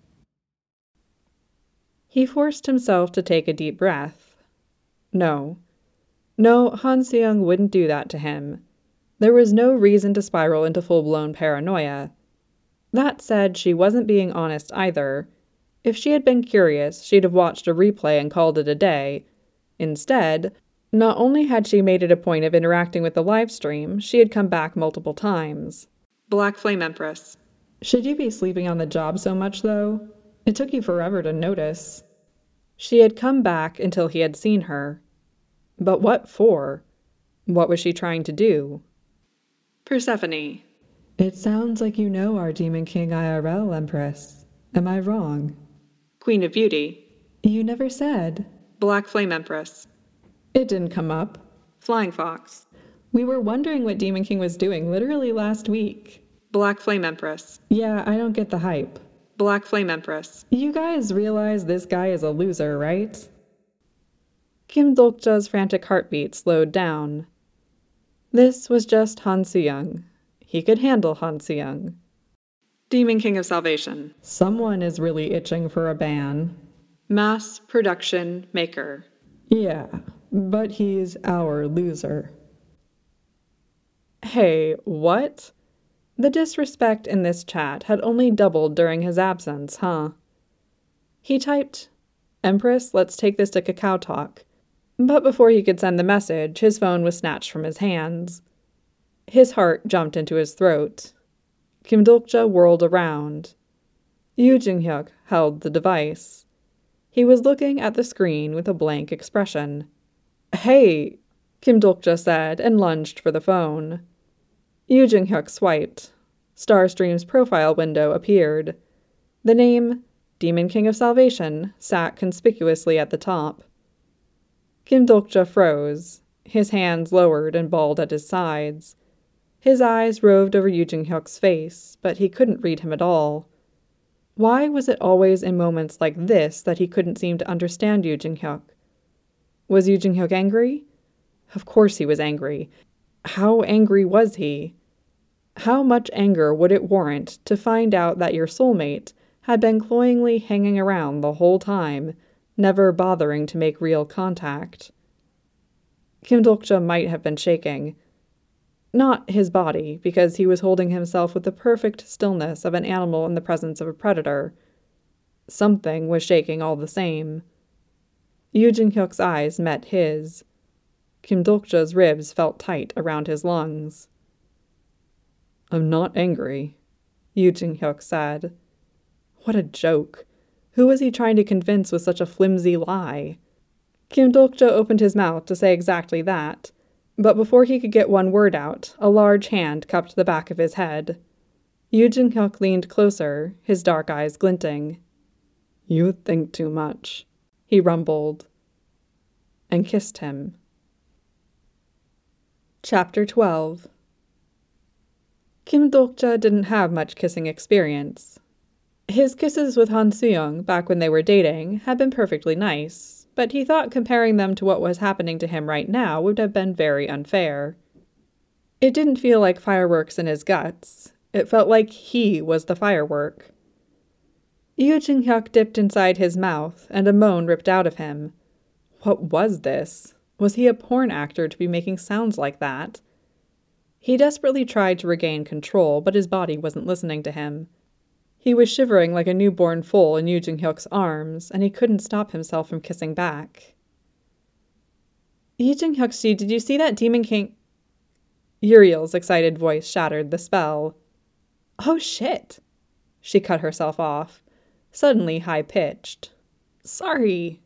He forced himself to take a deep breath. No. No, Han Seung wouldn't do that to him. There was no reason to spiral into full-blown paranoia. That said, she wasn't being honest either. If she had been curious, she'd have watched a replay and called it a day. Instead, not only had she made it a point of interacting with the live stream, she had come back multiple times. Black Flame Empress. Should you be sleeping on the job so much, though? It took you forever to notice. She had come back until he had seen her. But what for? What was she trying to do? Persephone. It sounds like you know our Demon King I R L, Empress. Am I wrong? Queen of Beauty. You never said. Black Flame Empress. It didn't come up. Flying Fox. We were wondering what Demon King was doing literally last week. Black Flame Empress. Yeah, I don't get the hype. Black Flame Empress. You guys realize this guy is a loser, right? Kim Dokja's frantic heartbeat slowed down. This was just Han Soo-young. He could handle Han Soo-young. Demon King of Salvation. Someone is really itching for a ban. Mass Production Maker. Yeah, but he's our loser. Hey, what? The disrespect in this chat had only doubled during his absence, huh? He typed, "Empress, let's take this to Kakao Talk." But before he could send the message, his phone was snatched from his hands. His heart jumped into his throat. Kim Dokja whirled around. Yoo Jin-hyuk held the device. He was looking at the screen with a blank expression. "Hey," Kim Dokja said and lunged for the phone. Yoo Jin-hyuk swiped. Starstream's profile window appeared. The name, Demon King of Salvation, sat conspicuously at the top. Kim Dokja froze. His hands lowered and balled at his sides. His eyes roved over Yoo Jin-hyuk's face, but he couldn't read him at all. Why was it always in moments like this that he couldn't seem to understand Yoo Jin-hyuk? Was Yoo Jin-hyuk angry? Of course he was angry. How angry was he? How much anger would it warrant to find out that your soulmate had been cloyingly hanging around the whole time, never bothering to make real contact? Kim Dokja might have been shaking. Not his body, because he was holding himself with the perfect stillness of an animal in the presence of a predator. Something was shaking all the same. Yoo Jin-hyuk's eyes met his. Kim Dokja's ribs felt tight around his lungs. "I'm not angry," Yoo Jin-hyuk said. What a joke. Who was he trying to convince with such a flimsy lie? Kim Dokja opened his mouth to say exactly that, but before he could get one word out, a large hand cupped the back of his head. Yoo Jin-hyuk leaned closer, his dark eyes glinting. "You think too much," he rumbled, and kissed him. Chapter twelve. Kim Dokja didn't have much kissing experience. His kisses with Han Soo-young back when they were dating had been perfectly nice, but he thought comparing them to what was happening to him right now would have been very unfair. It didn't feel like fireworks in his guts. It felt like he was the firework. Yoo Jin-hyuk dipped inside his mouth, and a moan ripped out of him. What was this? Was he a porn actor to be making sounds like that? He desperately tried to regain control, but his body wasn't listening to him. He was shivering like a newborn foal in Yoo Jin-hyuk's arms, and he couldn't stop himself from kissing back. "Yoo Jin-hyuk-shi, did you see that Demon King—" Uriel's excited voice shattered the spell. "Oh shit!" She cut herself off, suddenly high-pitched. "Sorry."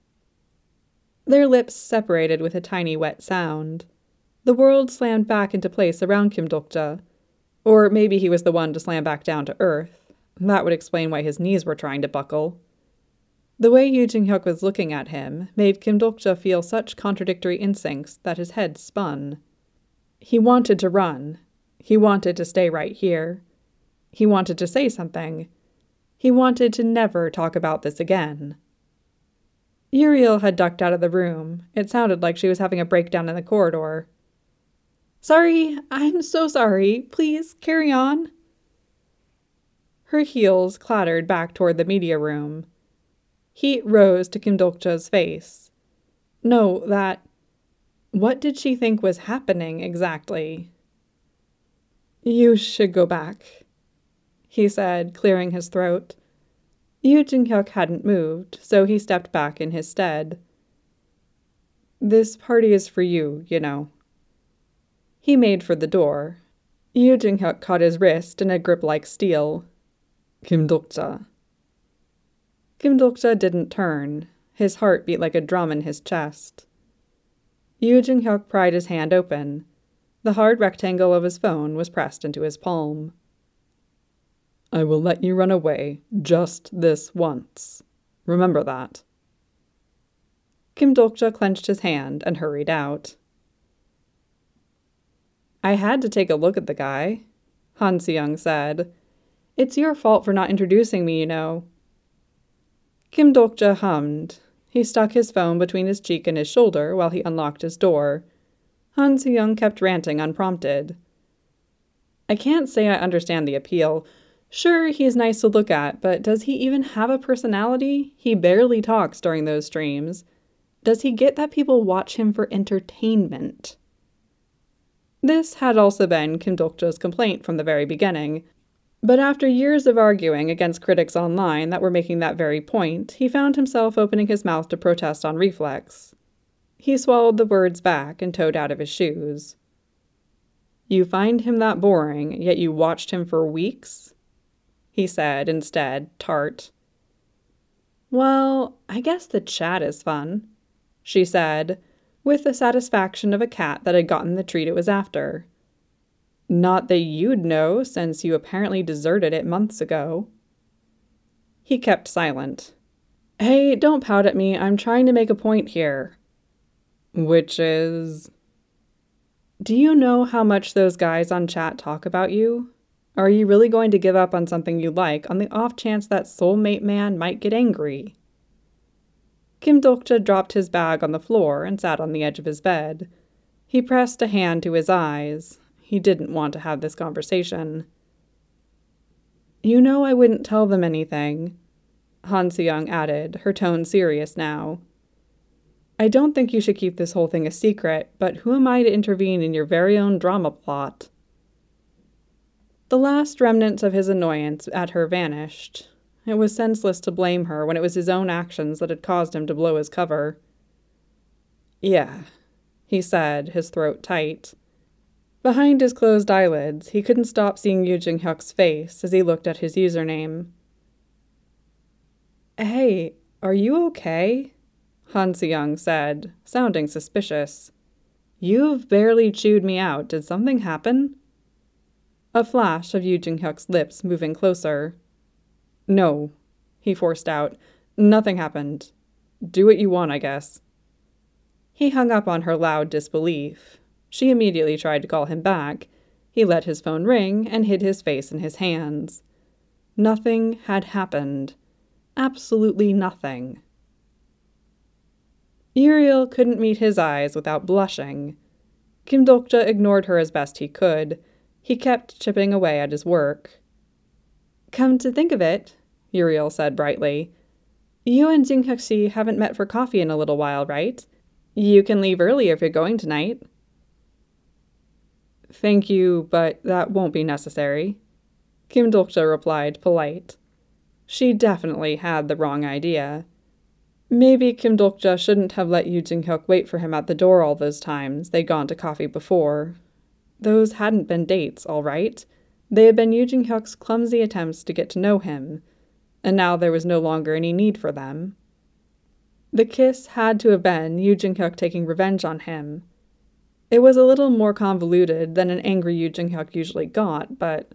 Their lips separated with a tiny wet sound. The world slammed back into place around Kim Dokja. Or maybe he was the one to slam back down to earth. That would explain why his knees were trying to buckle. The way Yoo Jin-hyuk was looking at him made Kim Dokja feel such contradictory instincts that his head spun. He wanted to run. He wanted to stay right here. He wanted to say something. He wanted to never talk about this again. Uriel had ducked out of the room. It sounded like she was having a breakdown in the corridor. "Sorry, I'm so sorry. Please, carry on." Her heels clattered back toward the media room. Heat rose to Kim Dokja's face. No, that... What did she think was happening exactly? "You should go back," he said, clearing his throat. Yoo Jin-hyuk hadn't moved, so he stepped back in his stead. "This party is for you, you know." He made for the door. Yoo Jin-hyuk caught his wrist in a grip like steel. "Kim Dokja." Kim Dokja didn't turn. His heart beat like a drum in his chest. Yoo Jin-hyuk pried his hand open. The hard rectangle of his phone was pressed into his palm. I will let you run away just this once. Remember that. Kim Dokja clenched his hand and hurried out. I had to take a look at the guy, Han Se-young said. It's your fault for not introducing me, you know. Kim Dokja hummed. He stuck his phone between his cheek and his shoulder while he unlocked his door. Han Se-young kept ranting unprompted. I can't say I understand the appeal. Sure, he's nice to look at, but does he even have a personality? He barely talks during those streams. Does he get that people watch him for entertainment? This had also been Kim Dokja's complaint from the very beginning. But after years of arguing against critics online that were making that very point, he found himself opening his mouth to protest on reflex. He swallowed the words back and toed out of his shoes. You find him that boring, yet you watched him for weeks? He said, instead, tart. Well, I guess the chat is fun, she said, with the satisfaction of a cat that had gotten the treat it was after. Not that you'd know, since you apparently deserted it months ago. He kept silent. Hey, don't pout at me. I'm trying to make a point here. Which is... Do you know how much those guys on chat talk about you? Are you really going to give up on something you like on the off chance that soulmate man might get angry? Kim Dokja dropped his bag on the floor and sat on the edge of his bed. He pressed a hand to his eyes. He didn't want to have this conversation. You know I wouldn't tell them anything, Han Se-young added, her tone serious now. I don't think you should keep this whole thing a secret, but who am I to intervene in your very own drama plot? The last remnants of his annoyance at her vanished. It was senseless to blame her when it was his own actions that had caused him to blow his cover. Yeah, he said, his throat tight. Behind his closed eyelids, he couldn't stop seeing Yoo Jin-hyuk's face as he looked at his username. Hey, are you okay? Han Se-young said, sounding suspicious. You've barely chewed me out. Did something happen? A flash of Yoo Jin-hyuk's lips moving closer. No, he forced out. Nothing happened. Do what you want, I guess. He hung up on her loud disbelief. She immediately tried to call him back. He let his phone ring and hid his face in his hands. Nothing had happened. Absolutely nothing. Uriel couldn't meet his eyes without blushing. Kim Dokja ignored her as best he could. He kept chipping away at his work. Come to think of it, Uriel said brightly, you and Jin-hyuk haven't met for coffee in a little while, right? You can leave early if you're going tonight. Thank you, but that won't be necessary, Kim Dokja replied, polite. She definitely had the wrong idea. Maybe Kim Dokja shouldn't have let Yoo Jin-hyuk wait for him at the door all those times they'd gone to coffee before. Those hadn't been dates, all right. They had been Yoo Jin-hyuk's clumsy attempts to get to know him, and now there was no longer any need for them. The kiss had to have been Yoo Jin-hyuk taking revenge on him. It was a little more convoluted than an angry Yoo Jin-hyuk usually got, but...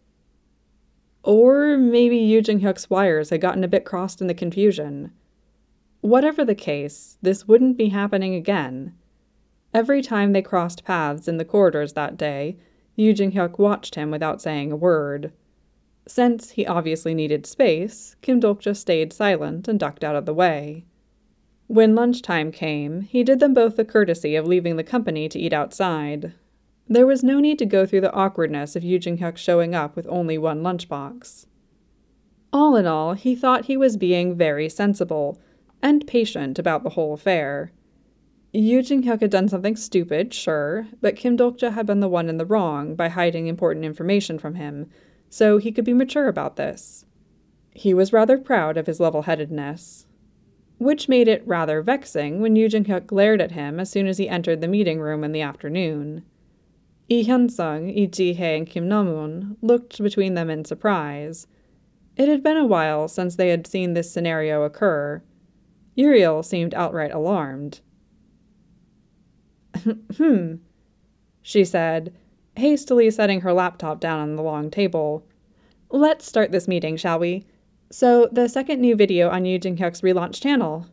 Or maybe Yoo Jin-hyuk's wires had gotten a bit crossed in the confusion. Whatever the case, this wouldn't be happening again. Every time they crossed paths in the corridors that day, Yoo Jin-hyuk watched him without saying a word. Since he obviously needed space, Kim Dokja stayed silent and ducked out of the way. When lunchtime came, he did them both the courtesy of leaving the company to eat outside. There was no need to go through the awkwardness of Yoo Jin-hyuk showing up with only one lunchbox. All in all, he thought he was being very sensible and patient about the whole affair. Yoo Jin-hyuk had done something stupid, sure, but Kim Dokja had been the one in the wrong by hiding important information from him, so he could be mature about this. He was rather proud of his level-headedness. Which made it rather vexing when Yoo Jin-hyuk glared at him as soon as he entered the meeting room in the afternoon. Lee Hyun-sung, Lee Ji-hae, and Kim Na-moon looked between them in surprise. It had been a while since they had seen this scenario occur. Uriel seemed outright alarmed. Hmm, she said, hastily setting her laptop down on the long table. Let's start this meeting, shall we? So, the second new video on Yoo Jin-hyuk's relaunched channel.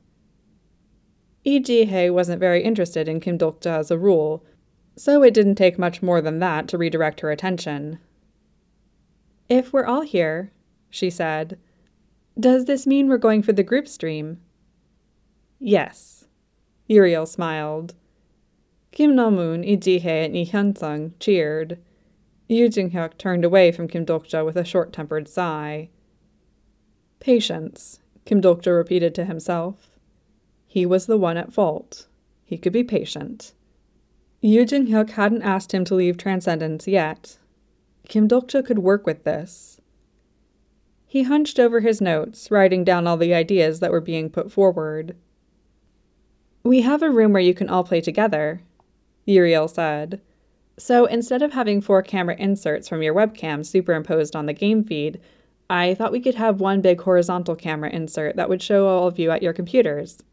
Lee Ji-hae wasn't very interested in Kim Dok-ja as a rule, so it didn't take much more than that to redirect her attention. If we're all here, she said, does this mean we're going for the group stream? Yes. Uriel smiled. Kim Na-moon, Lee Ji-hae, and Lee Hyun-sung cheered. Yoo Jin-hyuk turned away from Kim Dok-ja with a short-tempered sigh. Patience, Kim Dok-ja repeated to himself. He was the one at fault. He could be patient. Yoo Jin-hyuk hadn't asked him to leave Transcendence yet. Kim Dok-ja could work with this. He hunched over his notes, writing down all the ideas that were being put forward. We have a room where you can all play together, Uriel said. So instead of having four camera inserts from your webcam superimposed on the game feed, I thought we could have one big horizontal camera insert that would show all of you at your computers.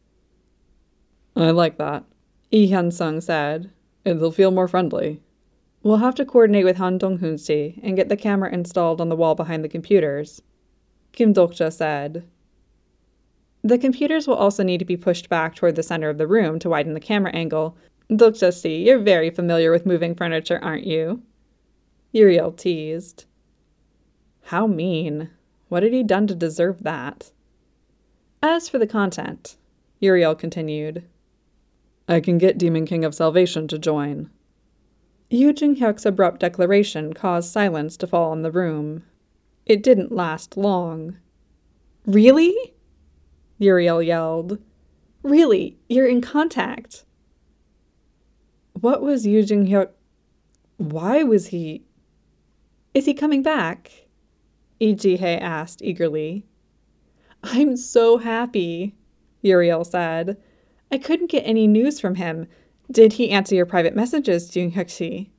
I like that, Lee Hyun-sung said. It'll feel more friendly. We'll have to coordinate with Han Dong-hoon-si and get the camera installed on the wall behind the computers, Kim Dok-ja said. The computers will also need to be pushed back toward the center of the room to widen the camera angle. Dok-ja-si, you're very familiar with moving furniture, aren't you? Uriel teased. How mean. What had he done to deserve that? As for the content, Uriel continued, I can get Demon King of Salvation to join. Yoo Jin-hyuk's abrupt declaration caused silence to fall on the room. It didn't last long. Really? Uriel yelled. Really? You're in contact? What was Yoo Jin-hyuk? Why was he? Is he coming back? Lee Ji-hae asked eagerly. I'm so happy, Uriel said. I couldn't get any news from him. Did he answer your private messages, Jung-hyuk-si?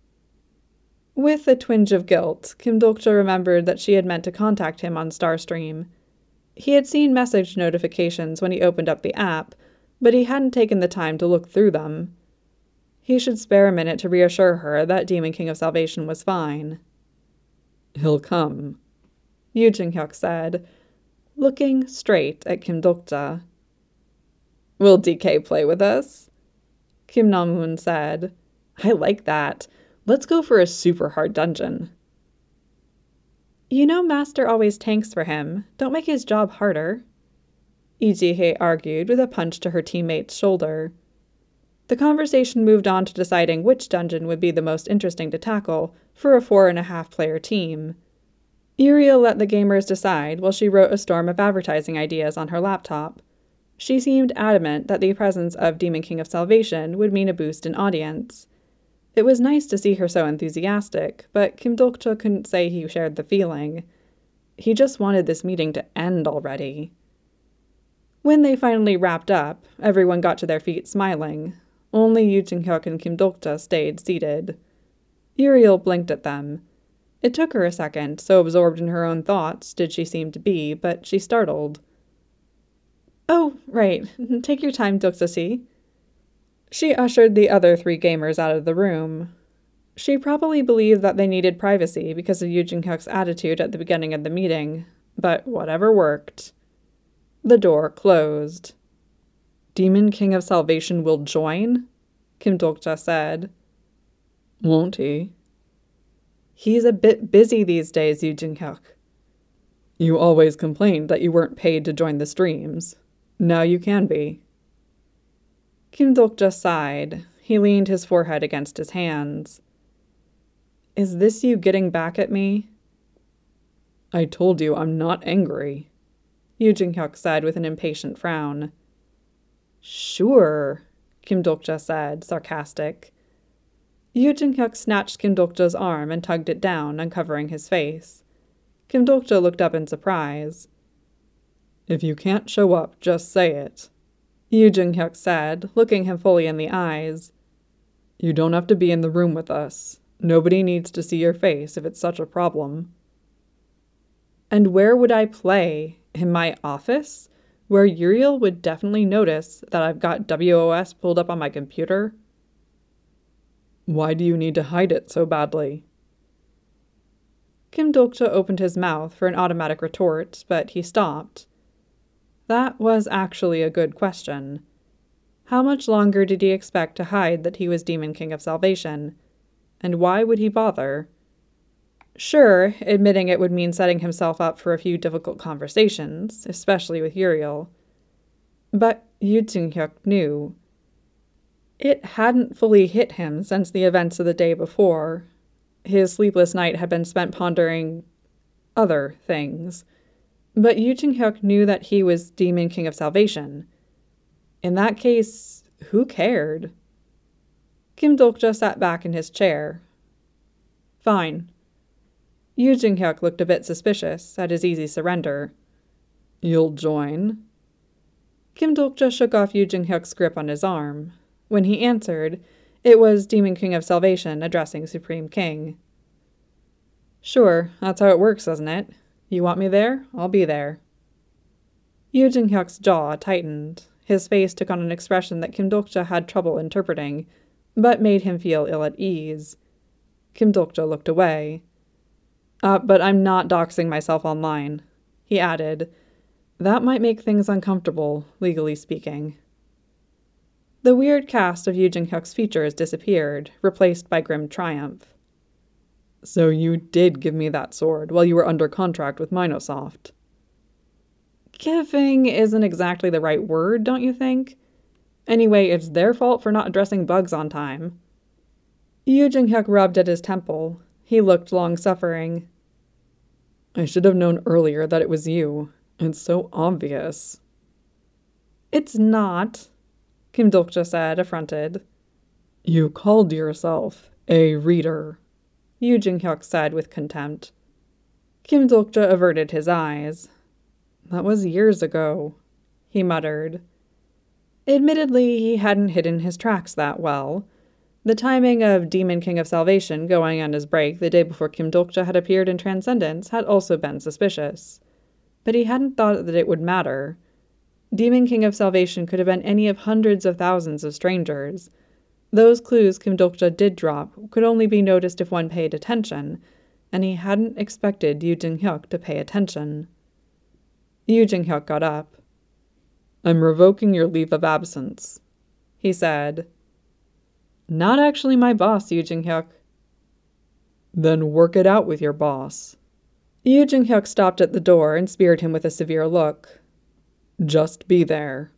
With a twinge of guilt, Kim Dok-ja remembered that she had meant to contact him on Starstream. He had seen message notifications when he opened up the app, but he hadn't taken the time to look through them. He should spare a minute to reassure her that Demon King of Salvation was fine. He'll come, Yoo Jin-hyuk said, looking straight at Kim Dok-ja. Will D K play with us? Kim Na-moon said. I like that. Let's go for a super hard dungeon. You know Master always tanks for him. Don't make his job harder, Lee Ji-hae argued with a punch to her teammate's shoulder. The conversation moved on to deciding which dungeon would be the most interesting to tackle for a four and a half player team. Uriel let the gamers decide while she wrote a storm of advertising ideas on her laptop. She seemed adamant that the presence of Demon King of Salvation would mean a boost in audience. It was nice to see her so enthusiastic, but Kim Dok-ja couldn't say he shared the feeling. He just wanted this meeting to end already. When they finally wrapped up, everyone got to their feet smiling. Only Yoo Jin-hyuk and Kim Dok-ja stayed seated. Uriel blinked at them. It took her a second, so absorbed in her own thoughts did she seem to be, but she startled. Oh, right. Take your time, Dok-ja-si. She ushered the other three gamers out of the room. She probably believed that they needed privacy because of Yoo Jin-hyuk's attitude at the beginning of the meeting, but whatever worked. The door closed. Demon King of Salvation will join? Kim Dok-ja said. Won't he? He's a bit busy these days, Yoo Jin-hyuk. You always complained that you weren't paid to join the streams. Now you can be. Kim Dok-ja sighed. He leaned his forehead against his hands. Is this you getting back at me? I told you I'm not angry, Yoo Jin-hyuk said with an impatient frown. Sure, Kim Dok-ja said, sarcastic. Yoo Jin-hyuk snatched Kim Dok-ja's arm and tugged it down, uncovering his face. Kim Dok-ja looked up in surprise. If you can't show up, just say it, Yoo Jin-hyuk said, looking him fully in the eyes. You don't have to be in the room with us. Nobody needs to see your face if it's such a problem. And where would I play? In my office? Where Uriel would definitely notice that I've got W O S pulled up on my computer? Why do you need to hide it so badly? Kim Dokja opened his mouth for an automatic retort, but he stopped. That was actually a good question. How much longer did he expect to hide that he was Demon King of Salvation? And why would he bother? Sure, admitting it would mean setting himself up for a few difficult conversations, especially with Uriel. But Yoo Jung-hyuk knew. It hadn't fully hit him since the events of the day before. His sleepless night had been spent pondering other things. But Yoo Jung-hyuk knew that he was Demon King of Salvation. In that case, who cared? Kim Dokja sat back in his chair. Fine. Yoo Jung-hyuk looked a bit suspicious at his easy surrender. You'll join? Kim Dokja shook off Yoo Jung-hyuk's grip on his arm. When he answered, it was Demon King of Salvation addressing Supreme King. Sure, that's how it works, isn't it? You want me there? I'll be there. Yoo Jung-hyuk's jaw tightened. His face took on an expression that Kim Dokja had trouble interpreting, but made him feel ill at ease. Kim Dokja looked away. Uh, but I'm not doxing myself online, he added. That might make things uncomfortable, legally speaking. The weird cast of Yoo Jung-hyuk's features disappeared, replaced by grim triumph. So you did give me that sword while you were under contract with Minosoft. Giving isn't exactly the right word, don't you think? Anyway, it's their fault for not addressing bugs on time. Yoo Jung-hyuk rubbed at his temple. He looked long-suffering. I should have known earlier that it was you. It's so obvious. It's not, Kim Dokja said, affronted. You called yourself a reader, Yoo Jung-hyuk said with contempt. Kim Dokja averted his eyes. That was years ago, he muttered. Admittedly, he hadn't hidden his tracks that well. The timing of Demon King of Salvation going on his break the day before Kim Dokja had appeared in Transcendence had also been suspicious. But he hadn't thought that it would matter. Demon King of Salvation could have been any of hundreds of thousands of strangers. Those clues Kim Dokja did drop could only be noticed if one paid attention, and he hadn't expected Yoo Jung-hyuk to pay attention. Yoo Jung-hyuk got up. I'm revoking your leave of absence, he said. Not actually my boss, Yoo Jung-hyuk. Then work it out with your boss. Yoo Jung-hyuk stopped at the door and speared him with a severe look. Just be there.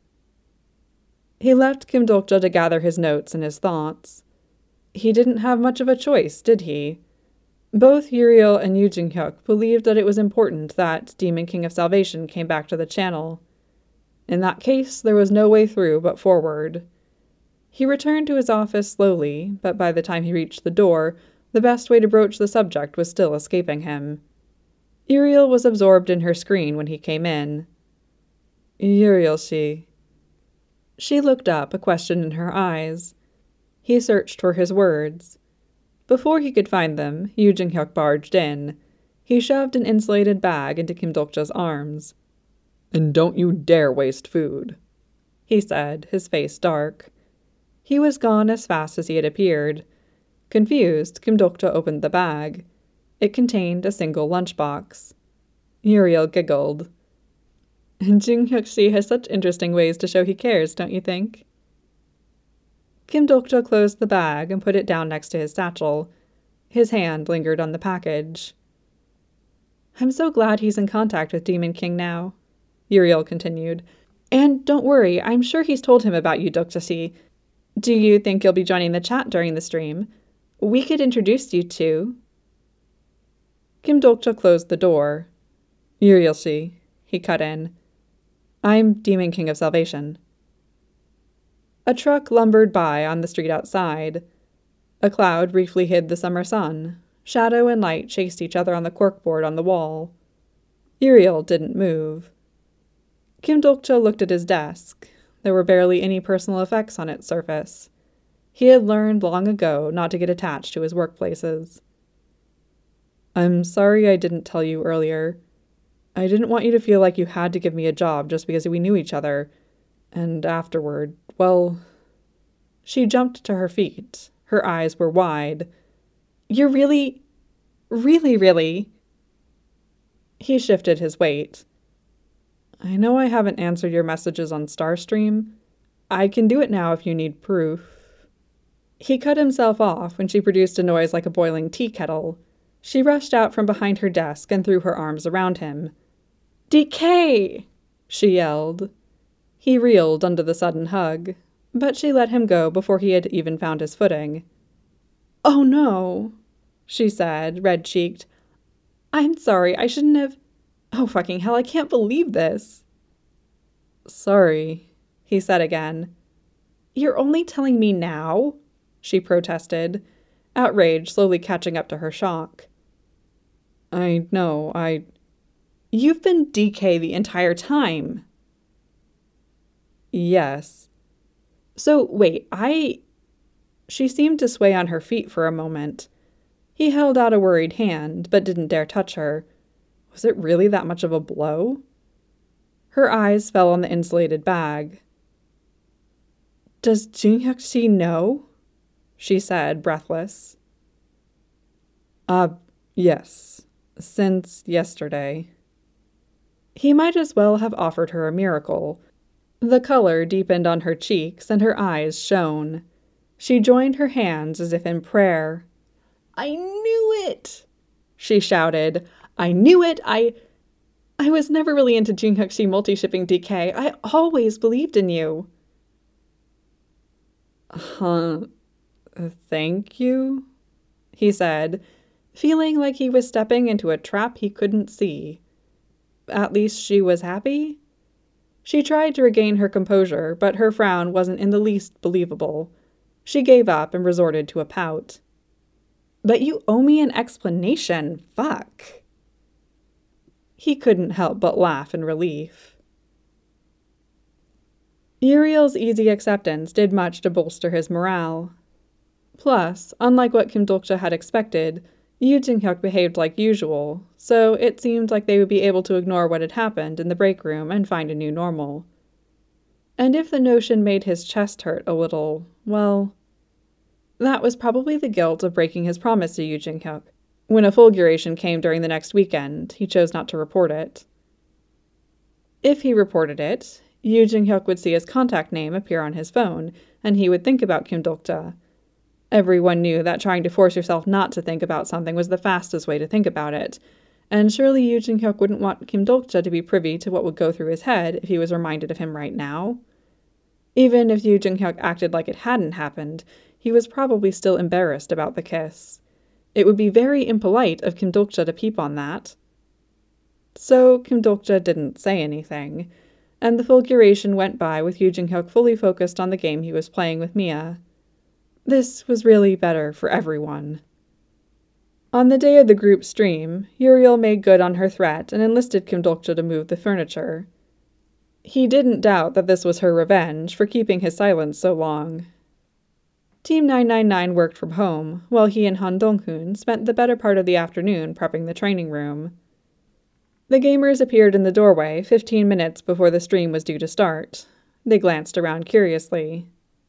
He left Kim Dokja to gather his notes and his thoughts. He didn't have much of a choice, did he? Both Uriel and Yoo Jung-hyuk believed that it was important that Demon King of Salvation came back to the channel. In that case, there was no way through but forward. He returned to his office slowly, but by the time he reached the door, the best way to broach the subject was still escaping him. Uriel was absorbed in her screen when he came in. Uriel, she... She looked up, a question in her eyes. He searched for his words. Before he could find them, Yoo Jung-hyuk barged in. He shoved an insulated bag into Kim Dokja's arms. And don't you dare waste food, he said, his face dark. He was gone as fast as he had appeared. Confused, Kim Dokja opened the bag. It contained a single lunchbox. Uriel giggled. And Jung-hyuk has such interesting ways to show he cares, don't you think? Kim Dokja closed the bag and put it down next to his satchel. His hand lingered on the package. I'm so glad he's in contact with Demon King now, Uriel continued. And don't worry, I'm sure he's told him about you, Dokja. Do you think you'll be joining the chat during the stream? We could introduce you to... Kim Dokja closed the door. Uriel, he cut in. I'm Demon King of Salvation. A truck lumbered by on the street outside. A cloud briefly hid the summer sun. Shadow and light chased each other on the corkboard on the wall. Uriel didn't move. Kim Dokja looked at his desk. There were barely any personal effects on its surface. He had learned long ago not to get attached to his workplaces. I'm sorry I didn't tell you earlier. I didn't want you to feel like you had to give me a job just because we knew each other. And afterward, well... She jumped to her feet. Her eyes were wide. You're really, really, really... He shifted his weight. I know I haven't answered your messages on Starstream. I can do it now if you need proof. He cut himself off when she produced a noise like a boiling tea kettle. She rushed out from behind her desk and threw her arms around him. D K! She yelled. He reeled under the sudden hug, but she let him go before he had even found his footing. Oh no, she said, red-cheeked. I'm sorry, I shouldn't have... Oh, fucking hell, I can't believe this. Sorry, he said again. You're only telling me now? She protested, outrage slowly catching up to her shock. I know, I... You've been D K the entire time. Yes. So, wait, I... She seemed to sway on her feet for a moment. He held out a worried hand, but didn't dare touch her. Was it really that much of a blow? Her eyes fell on the insulated bag. Does Junhyuk-si know? She said, breathless. Uh, yes. Since yesterday. He might as well have offered her a miracle. The color deepened on her cheeks, and her eyes shone. She joined her hands as if in prayer. I knew it! She shouted. I knew it! I... I was never really into Junhyuk-si multi-shipping D K. I always believed in you. Huh. Thank you? He said, feeling like he was stepping into a trap he couldn't see. At least she was happy? She tried to regain her composure, but her frown wasn't in the least believable. She gave up and resorted to a pout. But you owe me an explanation. Fuck. He couldn't help but laugh in relief. Uriel's easy acceptance did much to bolster his morale. Plus, unlike what Kim Dokja had expected, Yoo Jin-hyuk behaved like usual, so it seemed like they would be able to ignore what had happened in the break room and find a new normal. And if the notion made his chest hurt a little, well, that was probably the guilt of breaking his promise to Yoo Jin-hyuk. When a fulguration came during the next weekend, he chose not to report it. If he reported it, Yoo Jin-hyuk would see his contact name appear on his phone, and he would think about Kim Dokja. Everyone knew that trying to force yourself not to think about something was the fastest way to think about it, and surely Yoo Jin-hyuk wouldn't want Kim Dokja to be privy to what would go through his head if he was reminded of him right now. Even if Yoo Jin-hyuk acted like it hadn't happened, he was probably still embarrassed about the kiss. It would be very impolite of Kim Dokja to peep on that. So Kim Dokja didn't say anything, and the fulguration went by with Yoo Jin-hyuk fully focused on the game he was playing with Mia. This was really better for everyone. On the day of the group stream, Uriel made good on her threat and enlisted Kim Dokja to move the furniture. He didn't doubt that this was her revenge for keeping his silence so long. Team nine nine nine worked from home, while he and Han Dong-hoon spent the better part of the afternoon prepping the training room. The gamers appeared in the doorway fifteen minutes before the stream was due to start. They glanced around curiously.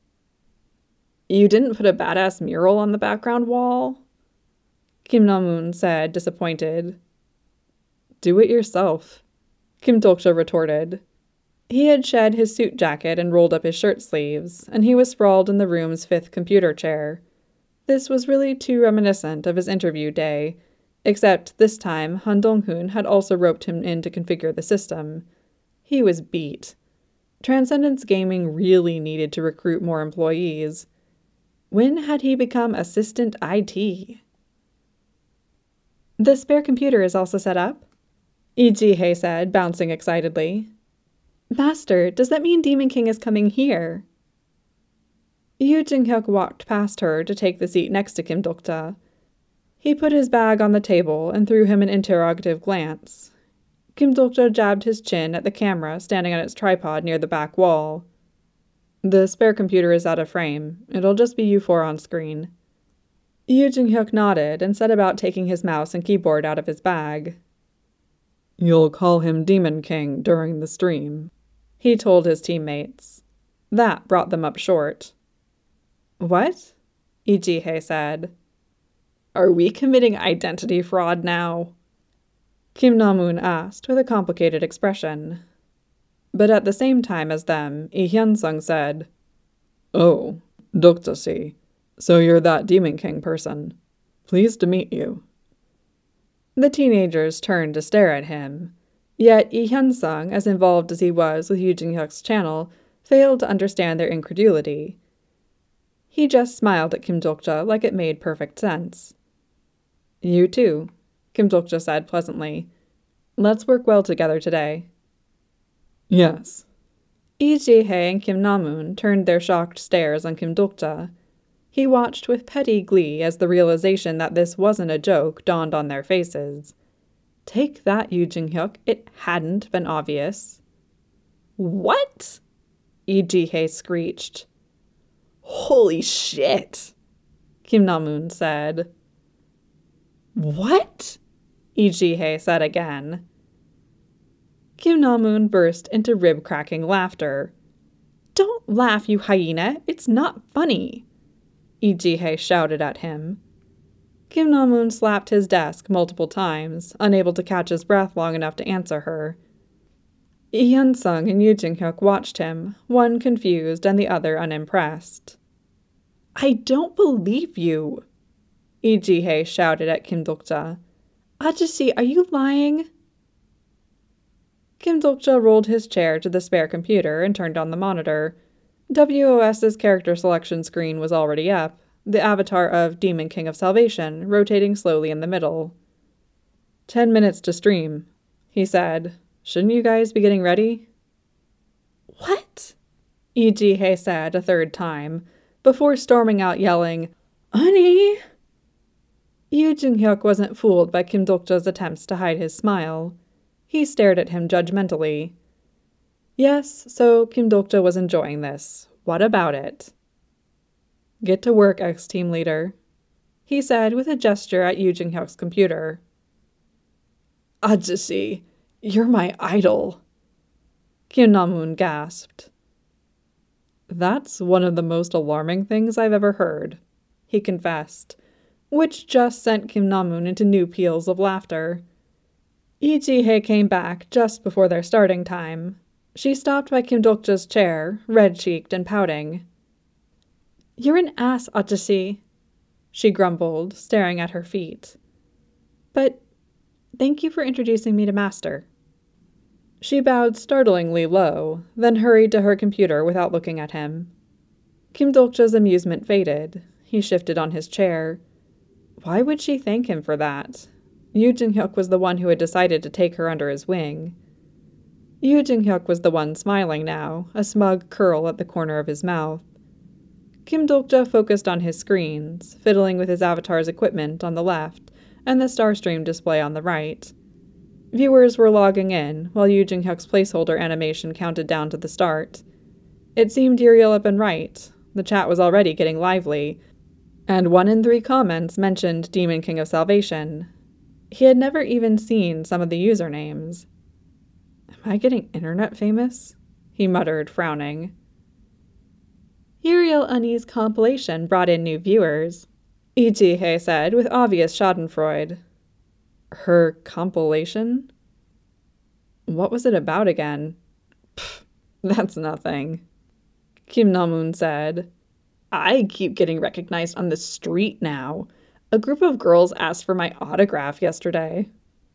You didn't put a badass mural on the background wall? Kim Na-moon said, disappointed. Do it yourself, Kim Dokja retorted. He had shed his suit jacket and rolled up his shirt sleeves, and he was sprawled in the room's fifth computer chair. This was really too reminiscent of his interview day, except this time Han Dong-hoon had also roped him in to configure the system. He was beat. Transcendence Gaming really needed to recruit more employees. When had he become assistant I T? The spare computer is also set up? Lee Ji-hae said, bouncing excitedly. Master, does that mean Demon King is coming here? Yoo Jin-hyuk walked past her to take the seat next to Kim Dokja. He put his bag on the table and threw him an interrogative glance. Kim Dokja jabbed his chin at the camera standing on its tripod near the back wall. The spare computer is out of frame. It'll just be you four on screen. Yoo Jin-hyuk nodded and set about taking his mouse and keyboard out of his bag. You'll call him Demon King during the stream, he told his teammates. That brought them up short. What? Lee Ji-hae said. Are we committing identity fraud now? Kim Na-moon asked with a complicated expression. But at the same time as them, Lee Hyun-sung said, Oh, Dokta-si, so you're that Demon King person. Pleased to meet you. The teenagers turned to stare at him, yet Lee Hyun-sung, as involved as he was with Yoo Jin-hyuk's channel, failed to understand their incredulity. He just smiled at Kim Dokja like it made perfect sense. You too, Kim Dokja said pleasantly. Let's work well together today. Yes. Lee Ji-hae and Kim Na-moon turned their shocked stares on Kim Dokja. He watched with petty glee as the realization that this wasn't a joke dawned on their faces. Take that, Yoo Jin-hyuk, it hadn't been obvious. What? Lee Ji-hae screeched. Holy shit, Kim Na-moon said. What? Lee Ji-hae said again. Kim Na-moon burst into rib-cracking laughter. Don't laugh, you hyena. It's not funny, Lee Ji-hae shouted at him. Kim Na-moon slapped his desk multiple times, unable to catch his breath long enough to answer her. Lee Hyun-sung and Yoo Jin-hyuk watched him, one confused and the other unimpressed. I don't believe you, Lee Ji-hae shouted at Kim Dokja. Ajusi, are you lying? Kim Dokja rolled his chair to the spare computer and turned on the monitor. WOS's character selection screen was already up, the avatar of Demon King of Salvation rotating slowly in the middle. Ten minutes to stream, he said. Shouldn't you guys be getting ready? What? Lee Ji-hae said a third time, before storming out yelling, Honey! Yoo Jin-hyuk wasn't fooled by Kim Dokja's attempts to hide his smile. He stared at him judgmentally. Yes, so Kim Dokja was enjoying this. What about it? Get to work, ex-team leader, he said with a gesture at Yoo Jin-hyuk's computer. Ajusi, you're my idol, Kim Na-moon gasped. That's one of the most alarming things I've ever heard, he confessed, which just sent Kim Na-moon into new peals of laughter. Lee Ji-hae came back just before their starting time. She stopped by Kim Dokja's chair, red-cheeked and pouting. You're an ass, Ajusi, she grumbled, staring at her feet. But thank you for introducing me to Master. She bowed startlingly low, then hurried to her computer without looking at him. Kim Dokja's amusement faded. He shifted on his chair. Why would she thank him for that? Yoo Jin-hyuk was the one who had decided to take her under his wing. Yoo Jin-hyuk was the one smiling now, a smug curl at the corner of his mouth. Kim Dokja focused on his screens, fiddling with his avatar's equipment on the left and the Starstream display on the right. Viewers were logging in, while Yoo Jin-hyuk's placeholder animation counted down to the start. It seemed Uriel had been right. The chat was already getting lively, and one in three comments mentioned Demon King of Salvation. He had never even seen some of the usernames. Am I getting internet famous? He muttered, frowning. Uriel Uni's compilation brought in new viewers, Lee Ji-hae said with obvious schadenfreude. Her compilation? What was it about again? Pfft, that's nothing, Kim Na-moon said. I keep getting recognized on the street now. A group of girls asked for my autograph yesterday.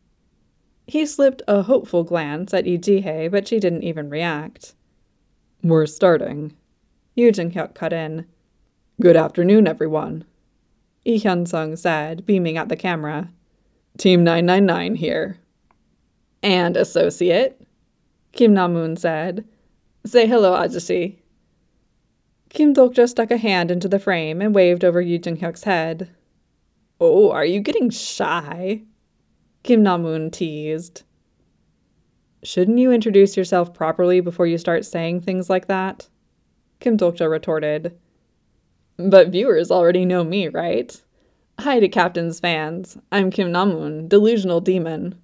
He slipped a hopeful glance at Lee Ji-hae, but she didn't even react. We're starting, Yoo Jin-hyuk cut in. Good afternoon, everyone, Lee Hyun-sung said, beaming at the camera. Team nine nine nine here. And associate, Kim Na-moon said. Say hello, Ajusi. Kim Dokja stuck a hand into the frame and waved over Yoo Jin-hyuk's head. Oh, are you getting shy? Kim Na-moon teased. Shouldn't you introduce yourself properly before you start saying things like that? Kim Dokja retorted. But viewers already know me, right? Hi to Captain's fans. I'm Kim Na-moon, delusional demon.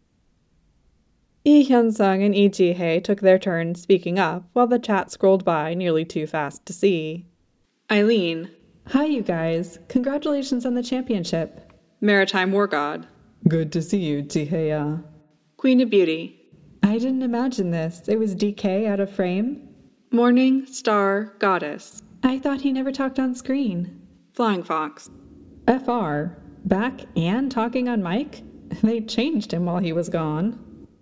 Lee Hyun-sung and Lee Ji-hae took their turns speaking up while the chat scrolled by nearly too fast to see. Eileen, Hi, you guys. Congratulations on the championship. Maritime War God. Good to see you, Jiheya. Queen of Beauty. I didn't imagine this. It was D K out of frame? Morning Star Goddess. I thought he never talked on screen. Flying Fox. F R. Back and talking on mic? They changed him while he was gone.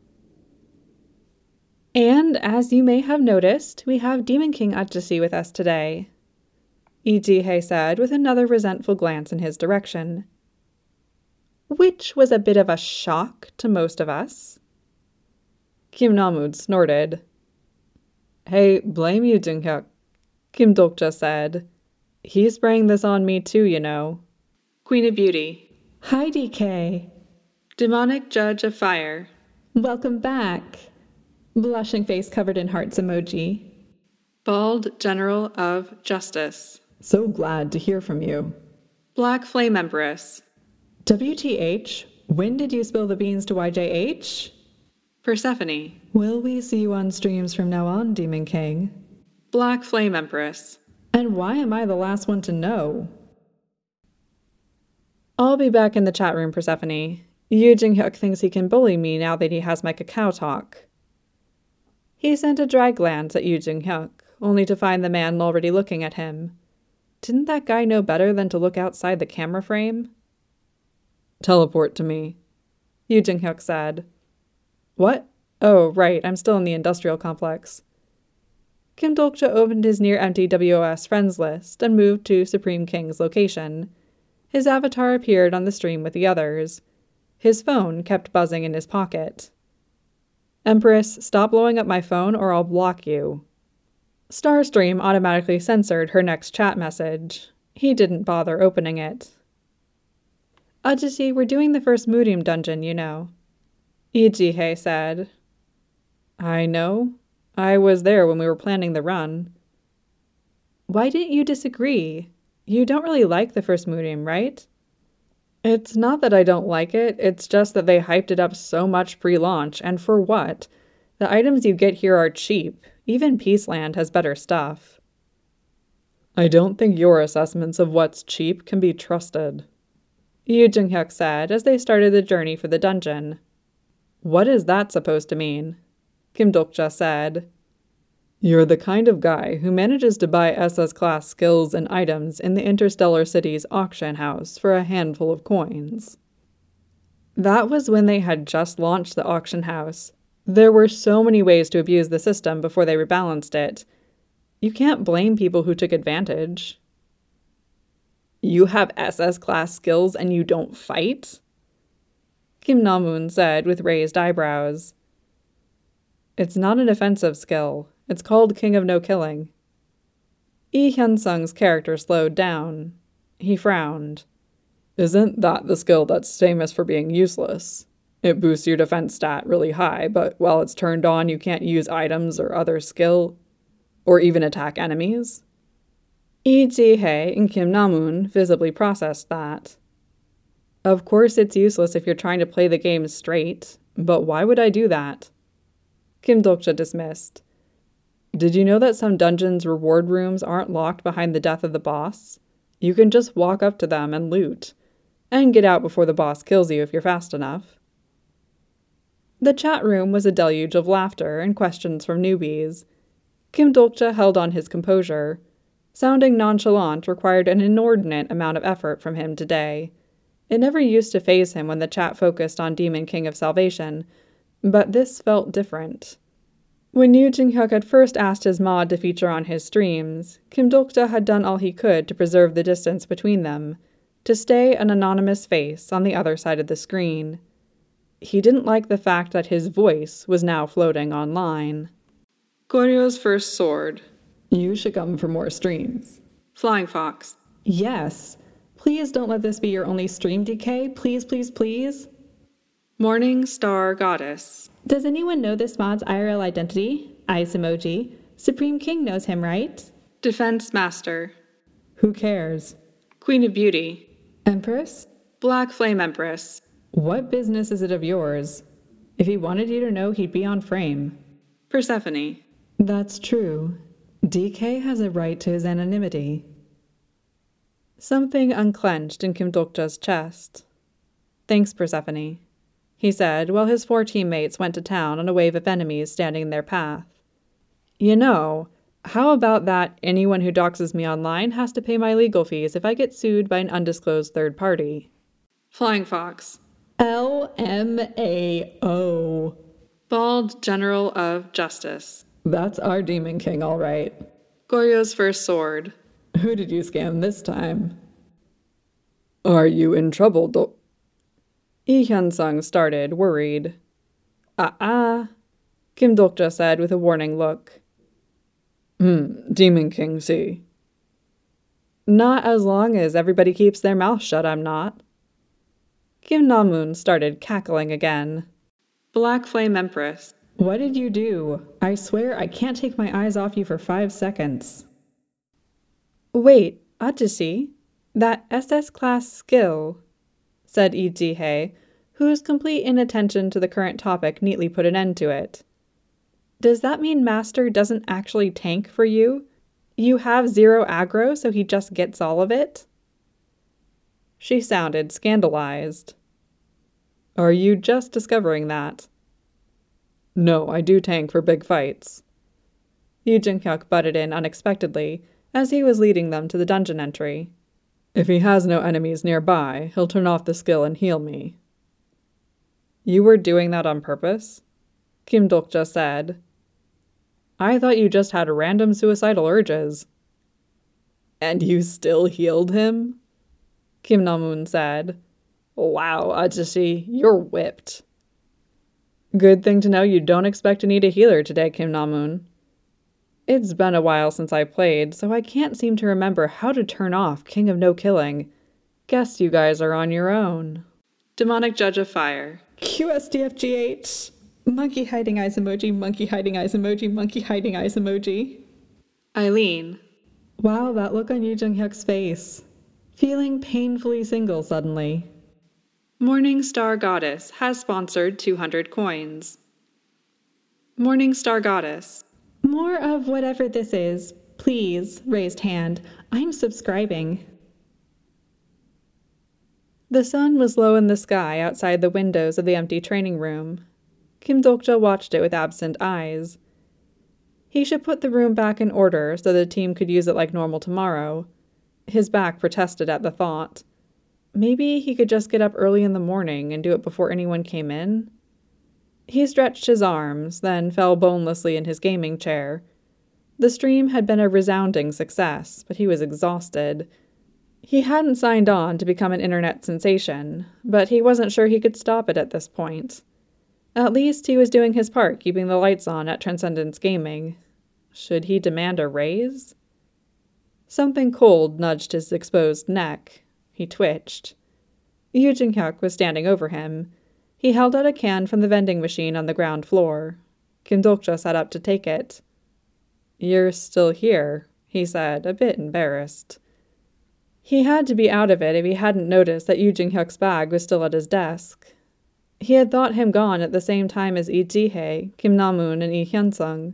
And as you may have noticed, we have Demon King Ajaci with us today. Ijihei said with another resentful glance in his direction, which was a bit of a shock to most of us. Kim Namud snorted. Hey, blame you, Junghyuk, Kim Dokja said. He sprang this on me too, you know. Queen of Beauty. Hi, D K. Demonic Judge of Fire. Welcome back. Blushing face covered in hearts emoji. Bald General of Justice. So glad to hear from you. Black Flame Empress. W T H, when did you spill the beans to Y J H? Persephone. Will we see you on streams from now on, Demon King? Black Flame Empress. And why am I the last one to know? I'll be back in the chat room, Persephone. Yu Jinghyuk thinks he can bully me now that he has my cacao talk. He sent a dry glance at Yu Jinghyuk, only to find the man already looking at him. Didn't that guy know better than to look outside the camera frame? Teleport to me, Yu Jinghyuk said. What? Oh, right, I'm still in the industrial complex. Kim Dokja opened his near-empty W O S friends list and moved to Supreme King's location. His avatar appeared on the stream with the others. His phone kept buzzing in his pocket. Empress, stop blowing up my phone or I'll block you. Starstream automatically censored her next chat message. He didn't bother opening it. Ajaci, we're doing the first Moodium dungeon, you know. Ijihei said. I know. I was there when we were planning the run. Why didn't you disagree? You don't really like the first Moodium, right? It's not that I don't like it, it's just that they hyped it up so much pre-launch, and for what? The items you get here are cheap. Even Peaceland has better stuff. I don't think your assessments of what's cheap can be trusted, Yu Jinghyuk said as they started the journey for the dungeon. What is that supposed to mean? Kim Dokja said. You're the kind of guy who manages to buy S S-class skills and items in the Interstellar City's auction house for a handful of coins. That was when they had just launched the auction house. There were so many ways to abuse the system before they rebalanced it. You can't blame people who took advantage. You have S S-class skills and you don't fight? Kim Namun said with raised eyebrows. It's not an offensive skill. It's called King of No Killing. Lee Hyun-sung's character slowed down. He frowned. Isn't that the skill that's famous for being useless? It boosts your defense stat really high, but while it's turned on, you can't use items or other skill, or even attack enemies. Lee Ji-hye and Kim Namun visibly processed that. Of course it's useless if you're trying to play the game straight, but why would I do that? Kim Dokja dismissed. Did you know that some dungeons' reward rooms aren't locked behind the death of the boss? You can just walk up to them and loot, and get out before the boss kills you if you're fast enough. The chat room was a deluge of laughter and questions from newbies. Kim Dokja held on his composure. Sounding nonchalant required an inordinate amount of effort from him today. It never used to faze him when the chat focused on Demon King of Salvation, but this felt different. When Yu Jinghyuk had first asked his mod to feature on his streams, Kim Dokja had done all he could to preserve the distance between them, to stay an anonymous face on the other side of the screen. He didn't like the fact that his voice was now floating online. Goryo's First Sword. You should come for more streams. Flying Fox. Yes. Please don't let this be your only stream, D K. Please, please, please. Morning Star Goddess. Does anyone know this mod's I R L identity? Ice emoji. Supreme King knows him, right? Defense Master. Who cares? Queen of Beauty. Empress? Black Flame Empress. What business is it of yours? If he wanted you to know, he'd be on frame. Persephone. That's true. D K has a right to his anonymity. Something unclenched in Kim Dokja's chest. "Thanks, Persephone," he said while his four teammates went to town on a wave of enemies standing in their path. "You know, how about that anyone who doxes me online has to pay my legal fees if I get sued by an undisclosed third party?" Flying Fox. L M A O. Bald General of Justice. That's our Demon King, all right. Goryo's first sword. Who did you scam this time? Are you in trouble, Do- Lee Hyun-sung started, worried. Ah-ah, Kim Dokja said with a warning look. Hmm, Demon King, see. Not as long as everybody keeps their mouth shut, I'm not. Kim Na-moon started cackling again. Black Flame Empress. What did you do? I swear I can't take my eyes off you for five seconds. Wait, Ajishi, that S S class skill, said Lee Ji-hae, whose complete inattention to the current topic neatly put an end to it. Does that mean Master doesn't actually tank for you? You have zero aggro, so he just gets all of it? She sounded scandalized. Are you just discovering that? No, I do tank for big fights. Yoo Jin-hyuk butted in unexpectedly as he was leading them to the dungeon entry. If he has no enemies nearby, he'll turn off the skill and heal me. You were doing that on purpose? Kim Dokja said. I thought you just had random suicidal urges. And you still healed him? Kim Na-moon said. Wow, Ajishi, you're whipped. Good thing to know you don't expect to need a healer today, Kim Na-moon. It's been a while since I played, so I can't seem to remember how to turn off King of No Killing. Guess you guys are on your own. Demonic Judge of Fire. Q S D F G H. Monkey hiding eyes emoji, monkey hiding eyes emoji, monkey hiding eyes emoji. Eileen. Wow, that look on Yoo Jin-hyuk's face. Feeling painfully single suddenly. Morning Star Goddess has sponsored two hundred coins. Morning Star Goddess. More of whatever this is. Please, raised hand. I'm subscribing. The sun was low in the sky outside the windows of the empty training room. Kim Dokja watched it with absent eyes. He should put the room back in order so the team could use it like normal tomorrow. His back protested at the thought. Maybe he could just get up early in the morning and do it before anyone came in? He stretched his arms, then fell bonelessly in his gaming chair. The stream had been a resounding success, but he was exhausted. He hadn't signed on to become an internet sensation, but he wasn't sure he could stop it at this point. At least he was doing his part keeping the lights on at Transcendence Gaming. Should he demand a raise? Something cold nudged his exposed neck. He twitched. Yoo Jin-hyuk was standing over him. He held out a can from the vending machine on the ground floor. Kim Dokja sat up to take it. You're still here, he said, a bit embarrassed. He had to be out of it if he hadn't noticed that Yoo Jin-hyuk's bag was still at his desk. He had thought him gone at the same time as Lee Ji-hae, Kim Na-moon, and Lee Hyun-sung.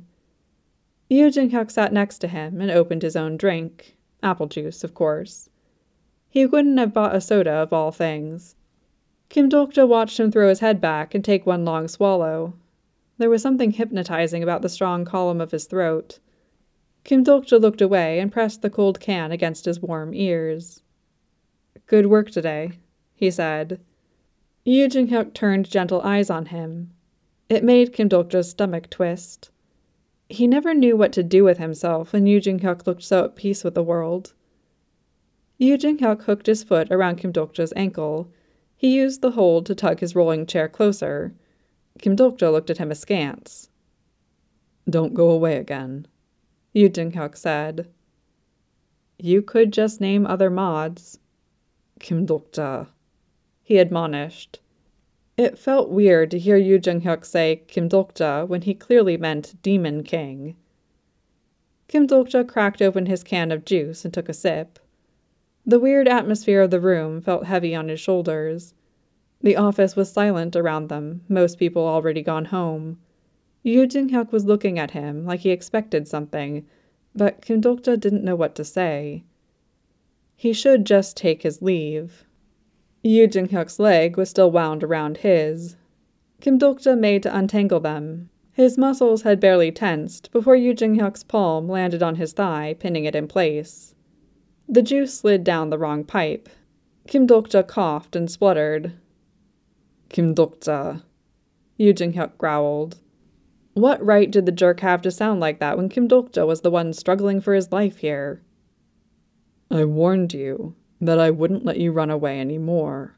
Yoo Jin-hyuk sat next to him and opened his own drink. Apple juice, of course. He wouldn't have bought a soda of all things. Kim Dokja watched him throw his head back and take one long swallow. There was something hypnotizing about the strong column of his throat. Kim Dokja looked away and pressed the cold can against his warm ears. Good work today, he said. Yoo Jin-hyuk turned gentle eyes on him. It made Kim Dokja's stomach twist. He never knew what to do with himself when Yoo Jin-hyuk looked so at peace with the world. Yoo Jin-hyuk hooked his foot around Kim Dokja's ankle. He used the hold to tug his rolling chair closer. Kim Dokja looked at him askance. Don't go away again, Yoo Jin-hyuk said. You could just name other mods. Kim Dokja, he admonished. It felt weird to hear Yoo Jin-hyuk say Kim Dokja when he clearly meant Demon King. Kim Dokja cracked open his can of juice and took a sip. The weird atmosphere of the room felt heavy on his shoulders. The office was silent around them, most people already gone home. Yoo Jin-hyuk was looking at him like he expected something, but Kim Dokja didn't know what to say. He should just take his leave. Yoo Jin-hyuk's leg was still wound around his. Kim Dokja made to untangle them. His muscles had barely tensed before Yoo Jin-hyuk's palm landed on his thigh, pinning it in place. The juice slid down the wrong pipe. Kim Dokja coughed and spluttered. Kim Dokja, Yoo Jin-hyuk growled. What right did the jerk have to sound like that when Kim Dokja was the one struggling for his life here? I warned you that I wouldn't let you run away anymore.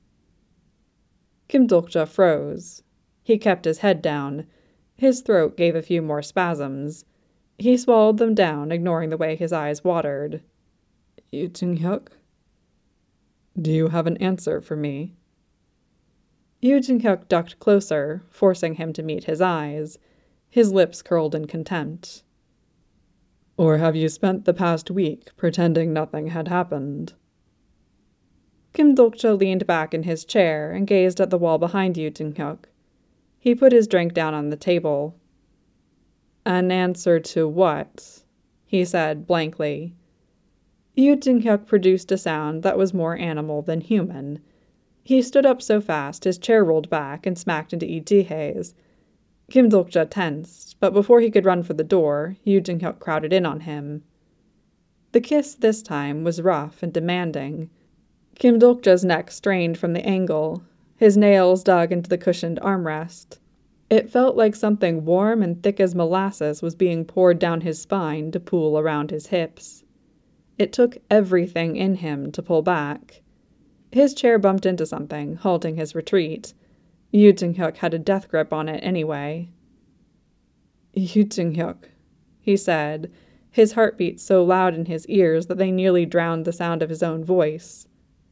Kim Dokja froze. He kept his head down. His throat gave a few more spasms. He swallowed them down, ignoring the way his eyes watered. Yoo Jin-hyuk? Do you have an answer for me? Yoo Jin-hyuk ducked closer, forcing him to meet his eyes. His lips curled in contempt. Or have you spent the past week pretending nothing had happened? Kim Dokja leaned back in his chair and gazed at the wall behind Yoo Jin-hyuk. He put his drink down on the table. An answer to what? He said blankly. Yoo Jin-hyuk produced a sound that was more animal than human. He stood up so fast his chair rolled back and smacked into Lee Ji-hae's. Kim Dokja tensed, but before he could run for the door, Yoo Jin-hyuk crowded in on him. The kiss this time was rough and demanding. Kim Dokja's neck strained from the angle. His nails dug into the cushioned armrest. It felt like something warm and thick as molasses was being poured down his spine to pool around his hips. It took everything in him to pull back. His chair bumped into something, halting his retreat. Yoo Jin-hyuk had a death grip on it anyway. Yoo Jin-hyuk, he said, his heartbeat so loud in his ears that they nearly drowned the sound of his own voice.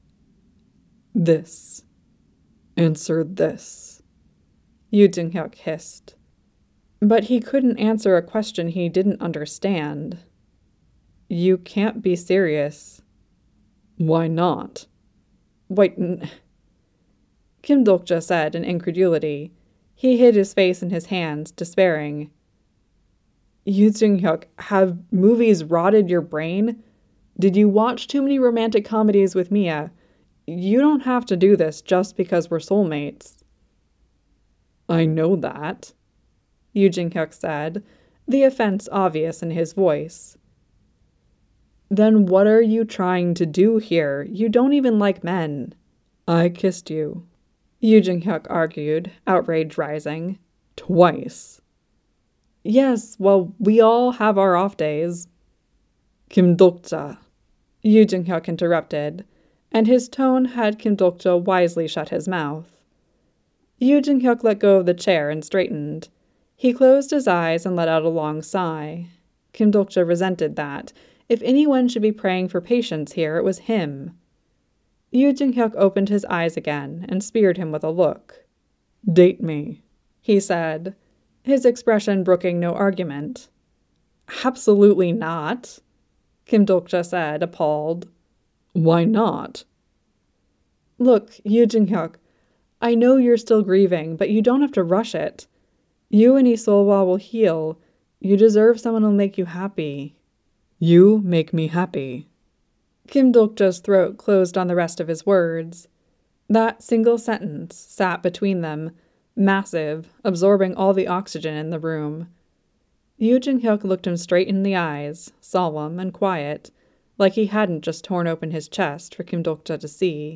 This. Answer this. Yoo Jin-hyuk hissed. But he couldn't answer a question he didn't understand. You can't be serious. Why not? Wait, n- Kim Dokja said in incredulity. He hid his face in his hands, despairing. Yoo Jin-hyuk, have movies rotted your brain? Did you watch too many romantic comedies with Mia? You don't have to do this just because we're soulmates. I know that, Yoo Jin-hyuk said, the offense obvious in his voice. Then what are you trying to do here? You don't even like men. I kissed you, Yoo Jin-hyuk argued, outrage rising. Twice. Yes, well, we all have our off days. Kim Dokja, Yoo Jin-hyuk interrupted, and his tone had Kim Dokja wisely shut his mouth. Yoo Jin-hyuk let go of the chair and straightened. He closed his eyes and let out a long sigh. Kim Dokja resented that. If anyone should be praying for patience here, it was him. Yoo Jin-hyuk opened his eyes again and speared him with a look. Date me, he said, his expression brooking no argument. Absolutely not, Kim Dokja said, appalled. Why not? Look, Yoo Jin-hyuk, I know you're still grieving, but you don't have to rush it. You and Lee Sol-hwa will heal. You deserve someone who'll make you happy. You make me happy. Kim Dokja's throat closed on the rest of his words. That single sentence sat between them, massive, absorbing all the oxygen in the room. Yoo Jin-hyuk looked him straight in the eyes, solemn and quiet, like he hadn't just torn open his chest for Kim Dokja to see.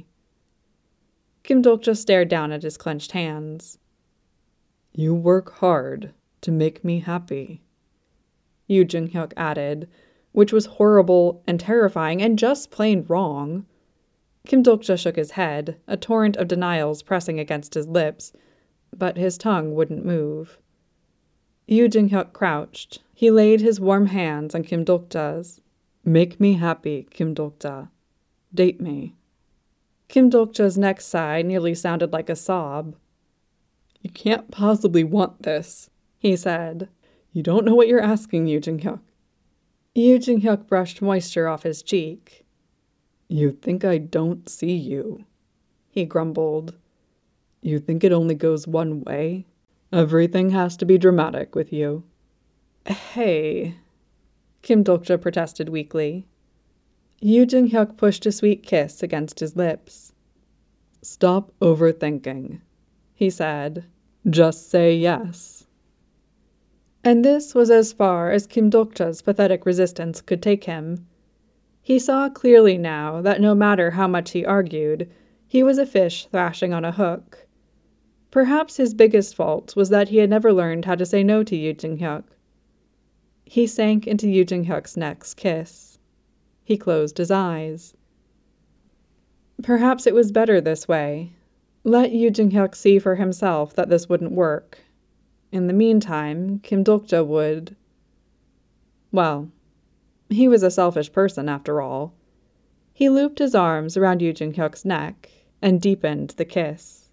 Kim Dokja stared down at his clenched hands. You work hard to make me happy, Yoo Jin-hyuk added, which was horrible and terrifying and just plain wrong. Kim Dokja shook his head, a torrent of denials pressing against his lips, but his tongue wouldn't move. Yoo Jin-hyuk crouched. He laid his warm hands on Kim Dokja's. Make me happy, Kim Dokja. Date me. Kim Dokja's next sigh nearly sounded like a sob. You can't possibly want this, he said. You don't know what you're asking, Yoo Jin-hyuk. Yoo Jin-hyuk brushed moisture off his cheek. You think I don't see you, he grumbled. You think it only goes one way? Everything has to be dramatic with you. Hey, Kim Dokja protested weakly. Yu Jin-hyuk pushed a sweet kiss against his lips. "Stop overthinking," he said. "Just say yes." And this was as far as Kim Dokcha's pathetic resistance could take him. He saw clearly now that no matter how much he argued, he was a fish thrashing on a hook. Perhaps his biggest fault was that he had never learned how to say no to Yu Jin-hyuk. He sank into Yu Jin-hyuk's next kiss. He closed his eyes. Perhaps it was better this way. Let Yu Jin-hyuk see for himself that this wouldn't work. In the meantime, Kim Dokcha would... Well, he was a selfish person after all. He looped his arms around Yu Jin-hyuk's neck and deepened the kiss.